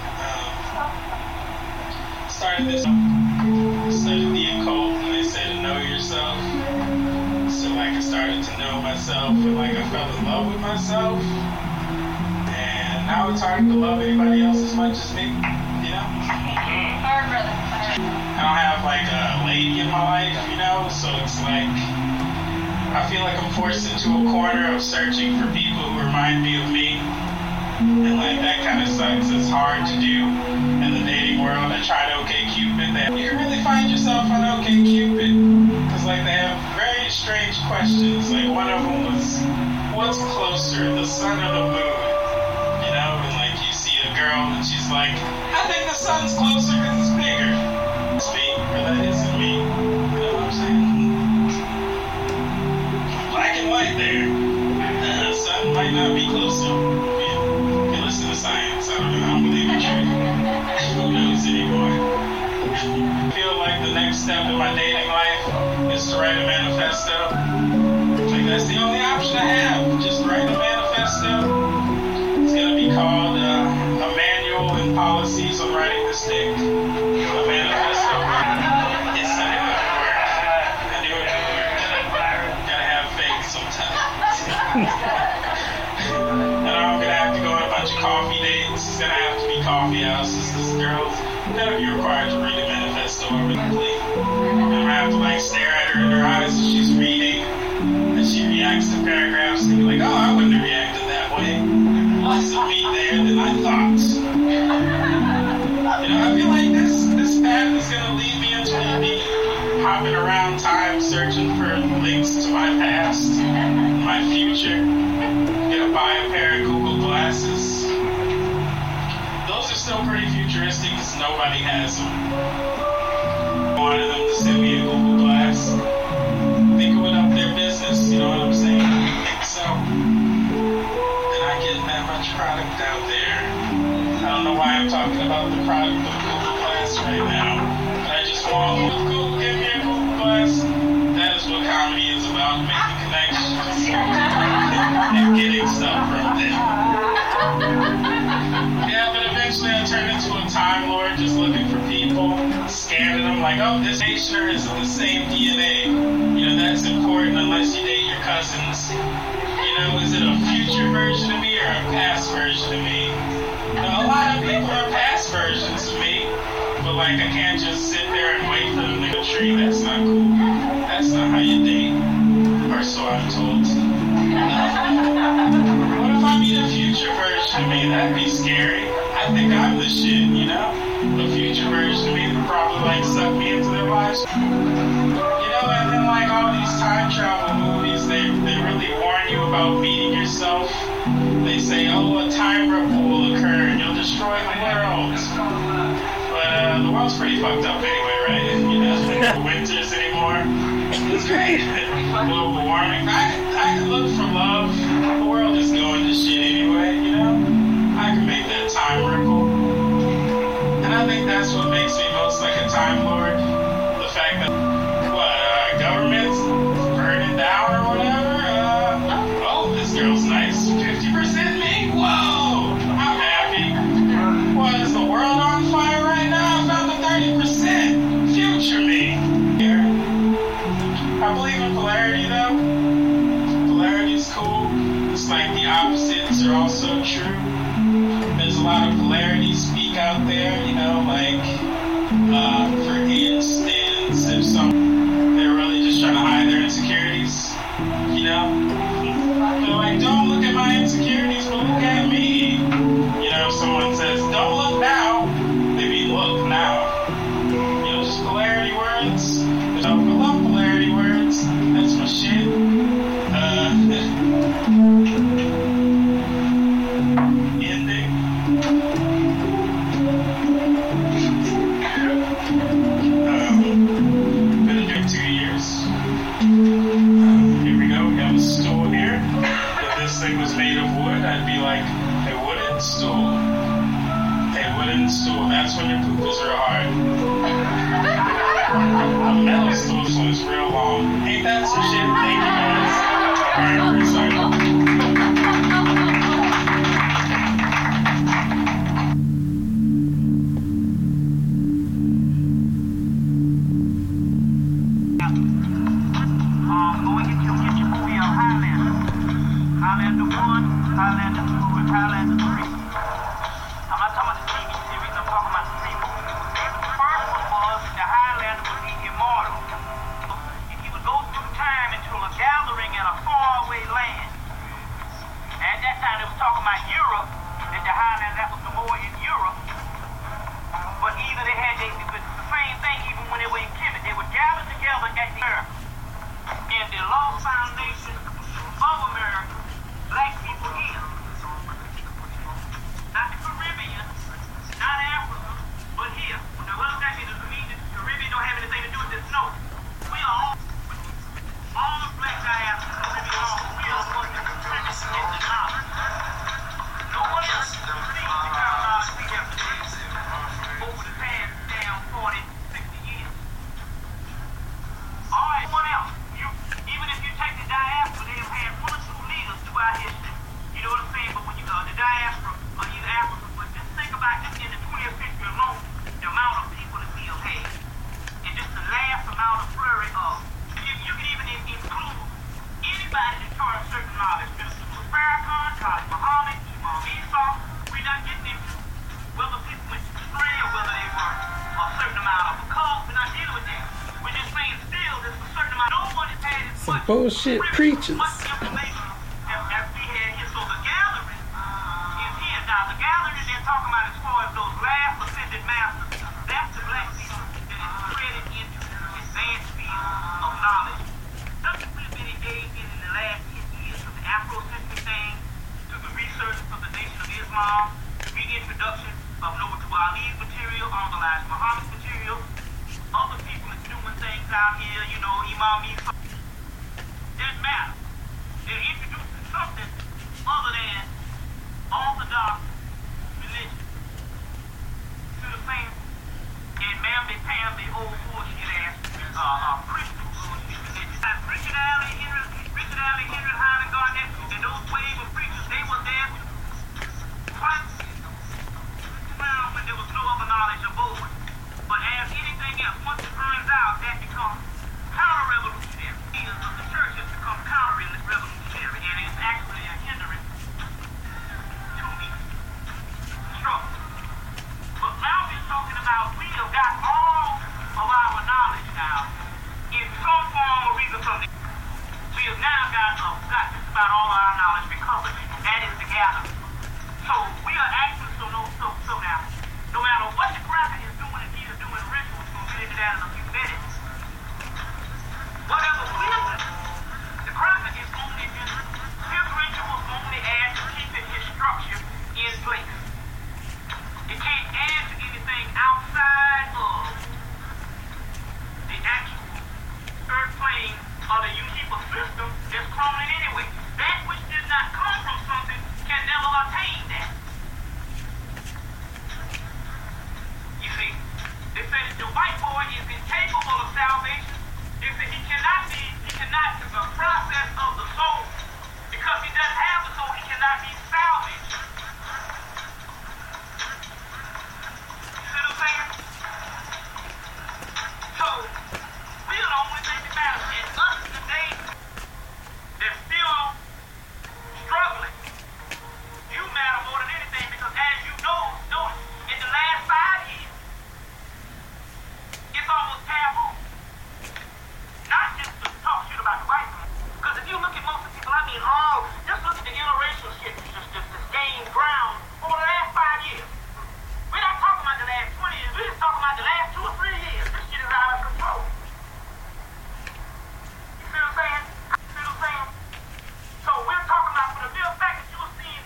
Started the occult, and they say to know yourself. So like I started to know myself, and like I fell in love with myself. Now it's hard to love anybody else as much as me, you know? Hard, brother. I don't have like a lady in my life, you know? So it's like, I feel like I'm forced into a corner of searching for people who remind me of me. And like that kind of sucks. It's hard to do in the dating world. I tried OkCupid. You can really find yourself on OkCupid. Because like they have very strange questions. Like one of them was, what's closer, the sun or the moon? And like you see a girl and she's like, I think the sun's closer because it's bigger. It's me, or that isn't me. You know what I'm saying? Black and white there. The sun might not be closer. You listen to science. I don't believe in truth. Who knows anymore? I feel like the next step in my dating life is to write a manifesto. Like that's the only option I have. Just write a manifesto. It's going to be called a manual and policies on writing the stick. A manifesto. Yes, I knew it would work. I knew it would work. Gotta have faith sometimes. And I'm going to have to go on a bunch of coffee dates. It's going to have to be coffee houses. This girl's going to be required to read a manifesto immediately. I'm going to have to like stare at her in her eyes as she's reading. And she reacts to paragraphs and be like, oh, I wouldn't have reacted that way. Less of me there than I thought. You know, I feel like this path is going to lead me into me hopping around time searching for links to my past, my future. Gonna buy a pair of Google glasses. Those are still pretty futuristic because nobody has them. I wanted them to send me a Google Glass. Think it would up their business, you know what I'm saying? I think so. Getting that much product out there. I don't know why I'm talking about the product of Google Glass right now, but I just want Google, give me a Google Glass. That is what comedy is about, making connections. and getting stuff from them. Yeah, but eventually I turned into a Time Lord, just looking for people, scanning them like, oh, this nature is the same DNA. You know, that's important unless you date your cousins. You know, is it a future version of me or a past version of me? Now, a lot of people are past versions of me, but like I can't just sit there and wait for them to go tree. That's not cool. That's not how you date, or so I'm told. What if I meet a future version of me? That'd be scary. I think I'm the shit, you know? A future version of me would probably like suck me into their lives. You know, and then like all these time travel movies, they really warn you about beating yourself. They say, oh, a time ripple will occur and you'll destroy the world. But the world's pretty fucked up anyway, right? You know, no winters anymore. It's great. Global warming. I can look for love. The world is going to shit anyway, you know? I can make that time ripple. And I think that's what makes me most like a Time Lord. The fact that, government's burning down or whatever. Oh, this girl's nice. 50% me? Whoa! I'm happy. What, is the world on fire right now? I found the 30%. Future me. Here. I believe in polarity, though. Polarity's cool. It's like the opposites are also true. There's a lot of polarity speak out there, you know, like, for instance, if they're really just trying to hide their insecurities, you know? They're like, don't look at my insecurities, but look at me. You know, if someone says, don't look now, they mean look now. You know, just polarity words. You know, I love polarity words. That's my shit. Ending. Been doing 2 years. Here we go. We have a stool here. If this thing was made of wood, I'd be like a wooden stool. A wooden stool. That's when your poopas are hard. A metal stool is real long. Ain't that some shit? Thank you guys. Alright, recycle. Highlander 1, Highlander 2, and Highlander 3. I'm not talking about the TV series, I'm talking about the sequel. The first one was the Highlander would be immortal. And he would go through time into a gathering in a faraway land. At that time, they was talking about Europe, and the Highlander, that was the more in Europe. But either they had the same thing, even when they were in Kemet. They would gather together at the earth. And the Law Foundation of America, black people here. Not the Caribbean, not Africa, but here. Now what does that mean? Does it mean that the Caribbean don't have anything to do with this? No. We are all the black diaspora, we are the ones that contribute in the knowledge. No one else sees the kind of knowledge we have today over the past damn 40, 60 years. All right, what else? Even if you take the diaspora, they have had one or two leaders throughout history. You know what I'm saying? But when you go to the diaspora, or either Africa, but just think about just in the 20th century alone, the amount of people that we have had. And just the last amount of flurry of, you can even include anybody that taught a certain knowledge. Mr. Farrakhan, Khalid Muhammad, Imam Isa, we're not getting into whether people went astray or whether they were a certain amount of a cult. We're not dealing with that. We're just saying still there's a certain amount. No one has had as Some much bullshit preachers. much information as we had here. So the gathering is here. Now the gathering they're talking about as far as those last ascended masters, that's the black people that is spreading into advanced fields of knowledge. Something we've been engaged in the last 10 years, from the Afrocentric thing to the research of the Nation of Islam, reintroduction of Noble Ali's material, Elijah Muhammad's material, other people are doing things out here, you know, Imam Isa. Doesn't matter. got just about all of our knowledge recovered. That is the gather. So we are actually so now. No matter what the prophet is doing, if he is doing rituals, we'll get into that in a few minutes. Whatever wisdom, the prophet is only his rituals only add to keeping his structure in place. It can't add to anything outside of the actual earth plane or the Yuhipa system that's crumbling anyway. That which did not come from something can never attain that. You see, they say that the white boy is incapable of salvation. They say he cannot the process of the soul. Because he doesn't have the soul, he cannot be salvaged. You see what I'm saying? So, we are the only thing that matters. And us today, they're still struggling. You matter more than anything because as you know, in the last 5 years, it's almost taboo. Not just to talk shit about the white man. Because if you look at most of the people, just look at the interracial shit that's gained ground over the last 5 years. We're not talking about the last 20 years, we're just talking about the last 2 or 3 years. This shit is out of control. You see what I'm saying? So we're talking about for the mere fact that you are seeing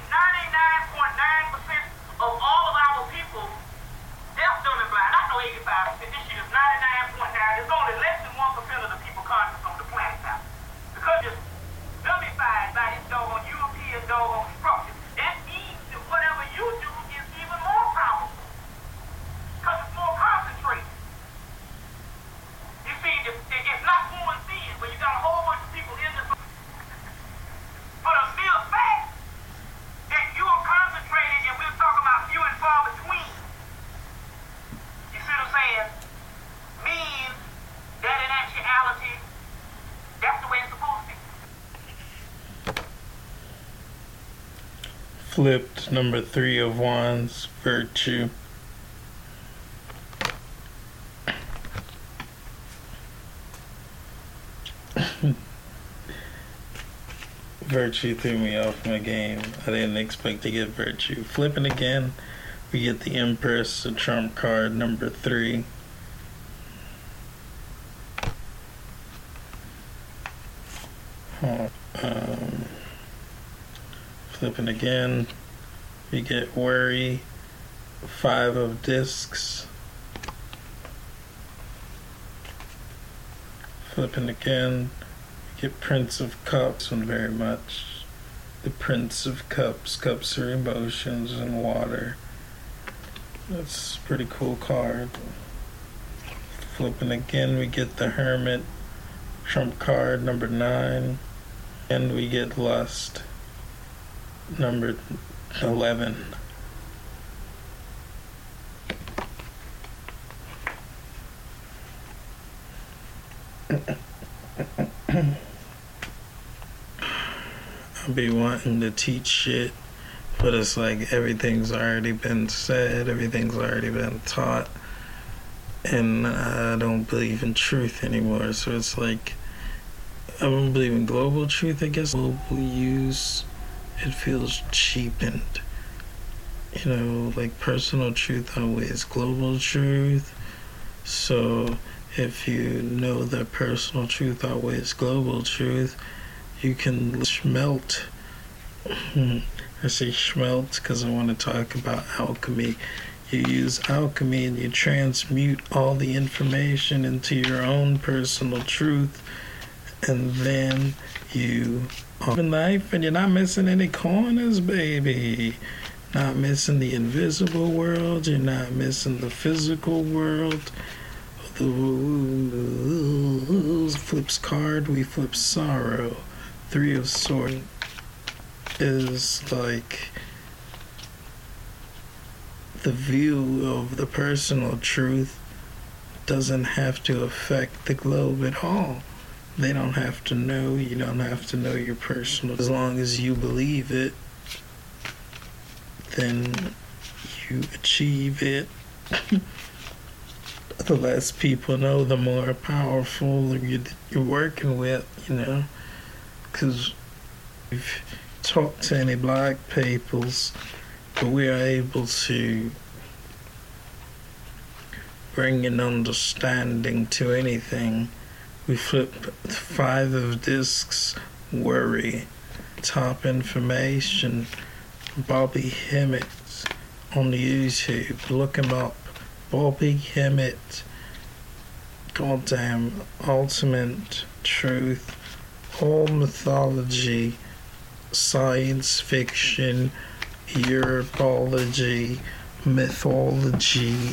99.9% of all of our people deaf, dumb, and blind. Not no 85%. This shit is 99.9. There's only less than 1% of the people conscious on the planet now. Because it's dumbified by this doggone European doggone structure. That means that whatever you do is even more powerful. Because it's more concentrated. You see, it's not one thing, but you got a whole bunch of people in this. For the mere fact that you are concentrated and we're talking about few and far between. You see what I'm saying? Means that in actuality, that's the way it's supposed to be. Flipped number 3 of Wands, Virtue. Virtue threw me off my game. I didn't expect to get Virtue. Flipping again, we get the Empress, the trump card, number 3. Flipping again, we get Worry, 5 of Discs. Flipping again, we get Prince of Cups, and very much the Prince of Cups. Cups are emotions and water. That's a pretty cool card. Flipping again, we get the Hermit, trump card, number 9. And we get Lust, number 11. I'll be wanting to teach shit, but it's like everything's already been said, everything's already been taught, and I don't believe in truth anymore. So it's like, I don't believe in global truth, I guess. Global use, it feels cheapened. You know, like personal truth outweighs global truth. So if you know that personal truth outweighs global truth, you can schmelt. I say schmelt because I want to talk about alchemy. You use alchemy and you transmute all the information into your own personal truth, and then you open life and you're not missing any corners, baby. Not missing the invisible world, you're not missing the physical world. The flips card, we flip sorrow. 3 of Swords is like the view of the personal truth doesn't have to affect the globe at all. They don't have to know, you don't have to know your personal. As long as you believe it, then you achieve it. The less people know, the more powerful you're working with, you know. because we've talked to any black peoples, but we are able to bring an understanding to anything. We flip 5 of discs, worry, top information, Bobby Hemmitt on YouTube. Look him up. Bobby Hemmitt. Goddamn, ultimate truth, all mythology, science fiction, Europology, mythology,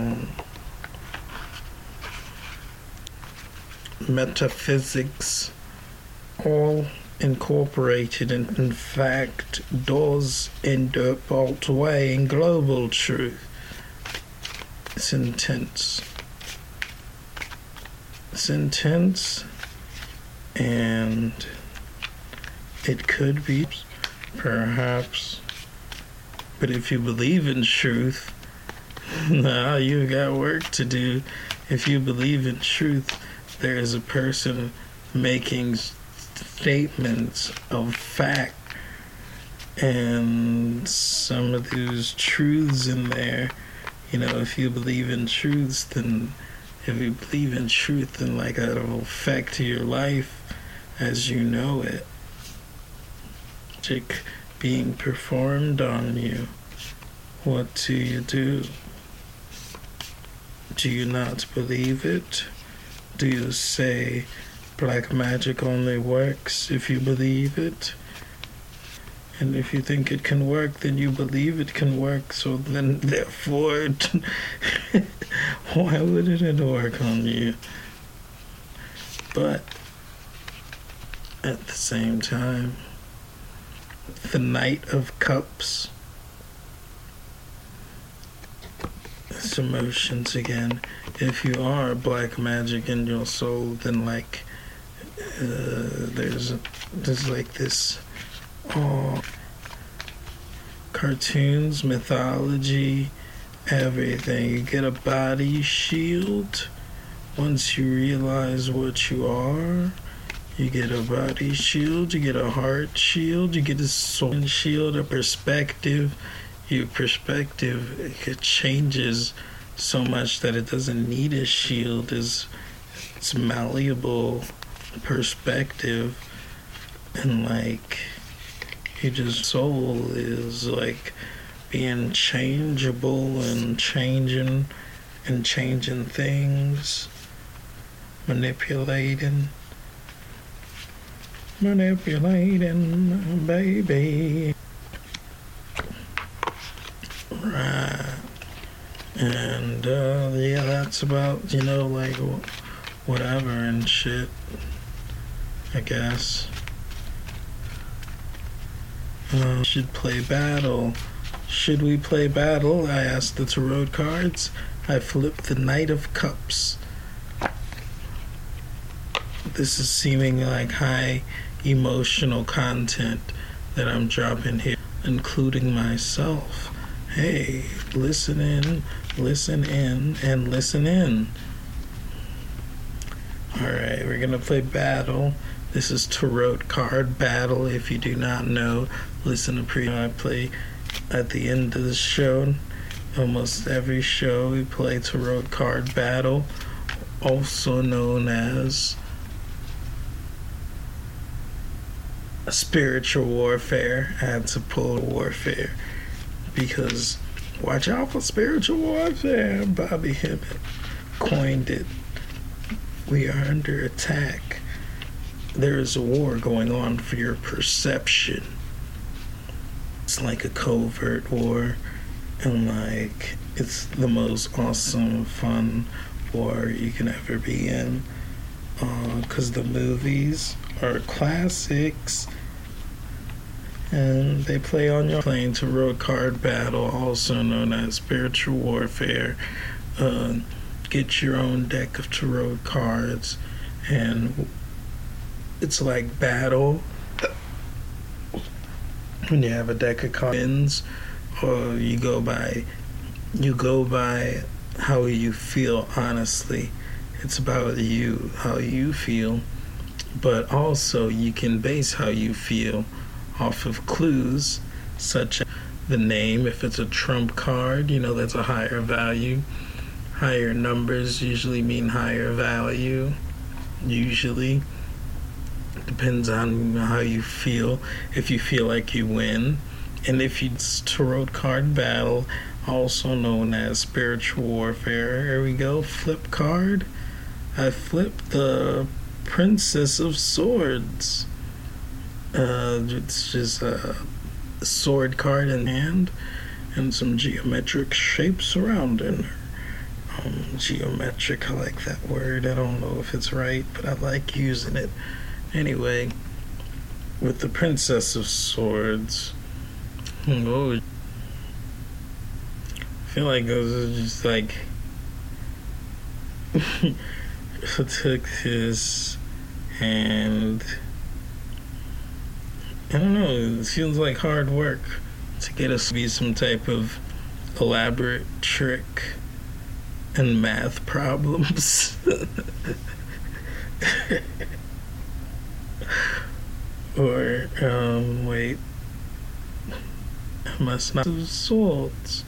metaphysics, all incorporated and in fact does end up all the way in global truth. It's intense. It's intense, and it could be, perhaps, but if you believe in truth, nah, you got work to do. If you believe in truth, there is a person making statements of fact, and some of these truths in there, if you believe in truths, then like that'll affect your life as you know it. Magic being performed on you. What do you do? Do you not believe it? Do you say black magic only works if you believe it? And if you think it can work, then you believe it can work. So then, therefore, why wouldn't it work on you? But at the same time, the Knight of Cups. It's emotions again. If you are black magic in your soul, then there's like this cartoons, mythology, everything. You get a body shield. Once you realize what you are, you get a body shield, you get a heart shield, you get a soul shield, a perspective. Your perspective, it changes so much that it doesn't need a shield. It's malleable perspective, and your soul is being changeable and changing things, manipulating, baby. Right. And yeah, that's about whatever and shit, I guess. Should play battle. Should we play battle? I asked the tarot cards. I flipped the Knight of Cups. This is seeming like high emotional content that I'm dropping here, including myself. Hey, listen in, and listen in. Alright, we're gonna play battle. This is tarot card battle. If you do not know, listen to I play at the end of the show. Almost every show we play tarot card battle, also known as spiritual warfare. I had to pull warfare because watch out for spiritual warfare. Bobby Hemmitt coined it. We are under attack. There is a war going on for your perception. It's like a covert war, and it's the most awesome, fun war you can ever be in. 'Cause the movies are classics, and they play on your playing tarot card battle, also known as spiritual warfare. Get your own deck of tarot cards, and it's like battle. When you have a deck of cards, or you go by how you feel. Honestly, it's about you, how you feel. but also you can base how you feel off of clues such as the name. If it's a trump card, that's a higher value. Higher numbers usually mean higher value. Usually. Depends on how you feel. If you feel like you win. And if it's tarot card battle, also known as spiritual warfare. Here we go. Flip card. I flipped the Princess of Swords. It's just a sword card in hand and some geometric shapes surrounding her. Geometric, I like that word. I don't know if it's right, but I like using it. Anyway, with the Princess of Swords, I feel like those are just like I took this and I don't know, it feels like hard work to get us to be some type of elaborate trick and math problems. Or, wait. I must not have swords.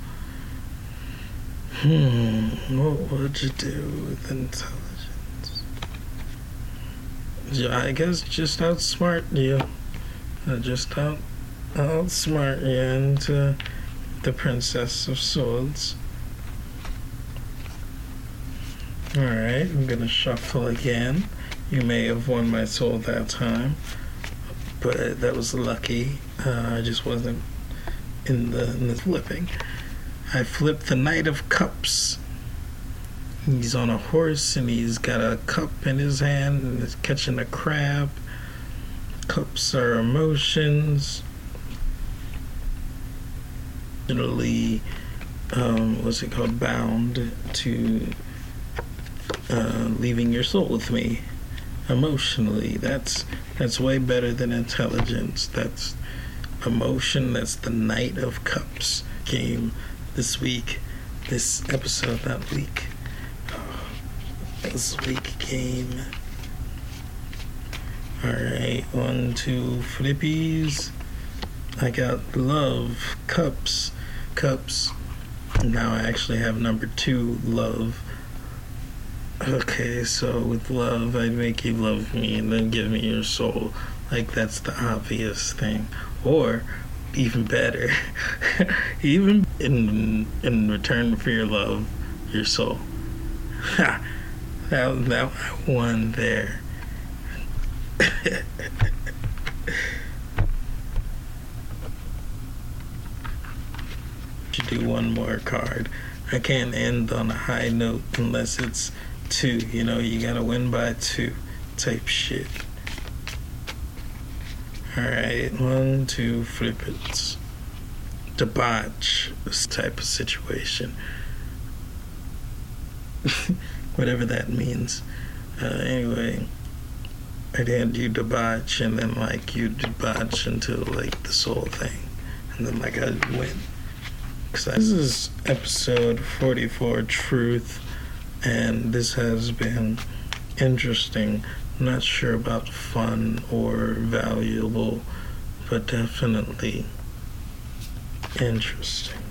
What would you do with intelligence? Yeah, I guess just outsmart you. Just outsmart you into the Princess of Swords. Alright, I'm gonna shuffle again. You may have won my soul that time, but that was lucky. I just wasn't in the flipping. I flipped the Knight of Cups. He's on a horse and he's got a cup in his hand and is catching a crab. Cups are emotions. Generally, what's it called? Bound to leaving your soul with me. Emotionally, that's way better than intelligence. That's emotion. That's the Knight of Cups game this week. This episode, not week. This week game. Alright, 1, 2 flippies. I got love, cups. Now I actually have number 2, love. Okay, so with love, I'd make you love me and then give me your soul. Like, that's the obvious thing. Or, even better, even in return for your love, your soul. Ha! That one there. Should do one more card. I can't end on a high note unless it's 2. You gotta win by 2 type shit. Alright, 1, 2 flip it. Debauch, this type of situation. Whatever that means. Anyway, I'd hand you debauch and then you debauch into the soul thing. And then I'd win. This is episode 44, Truth. And this has been interesting. I'm not sure about fun or valuable, but definitely interesting.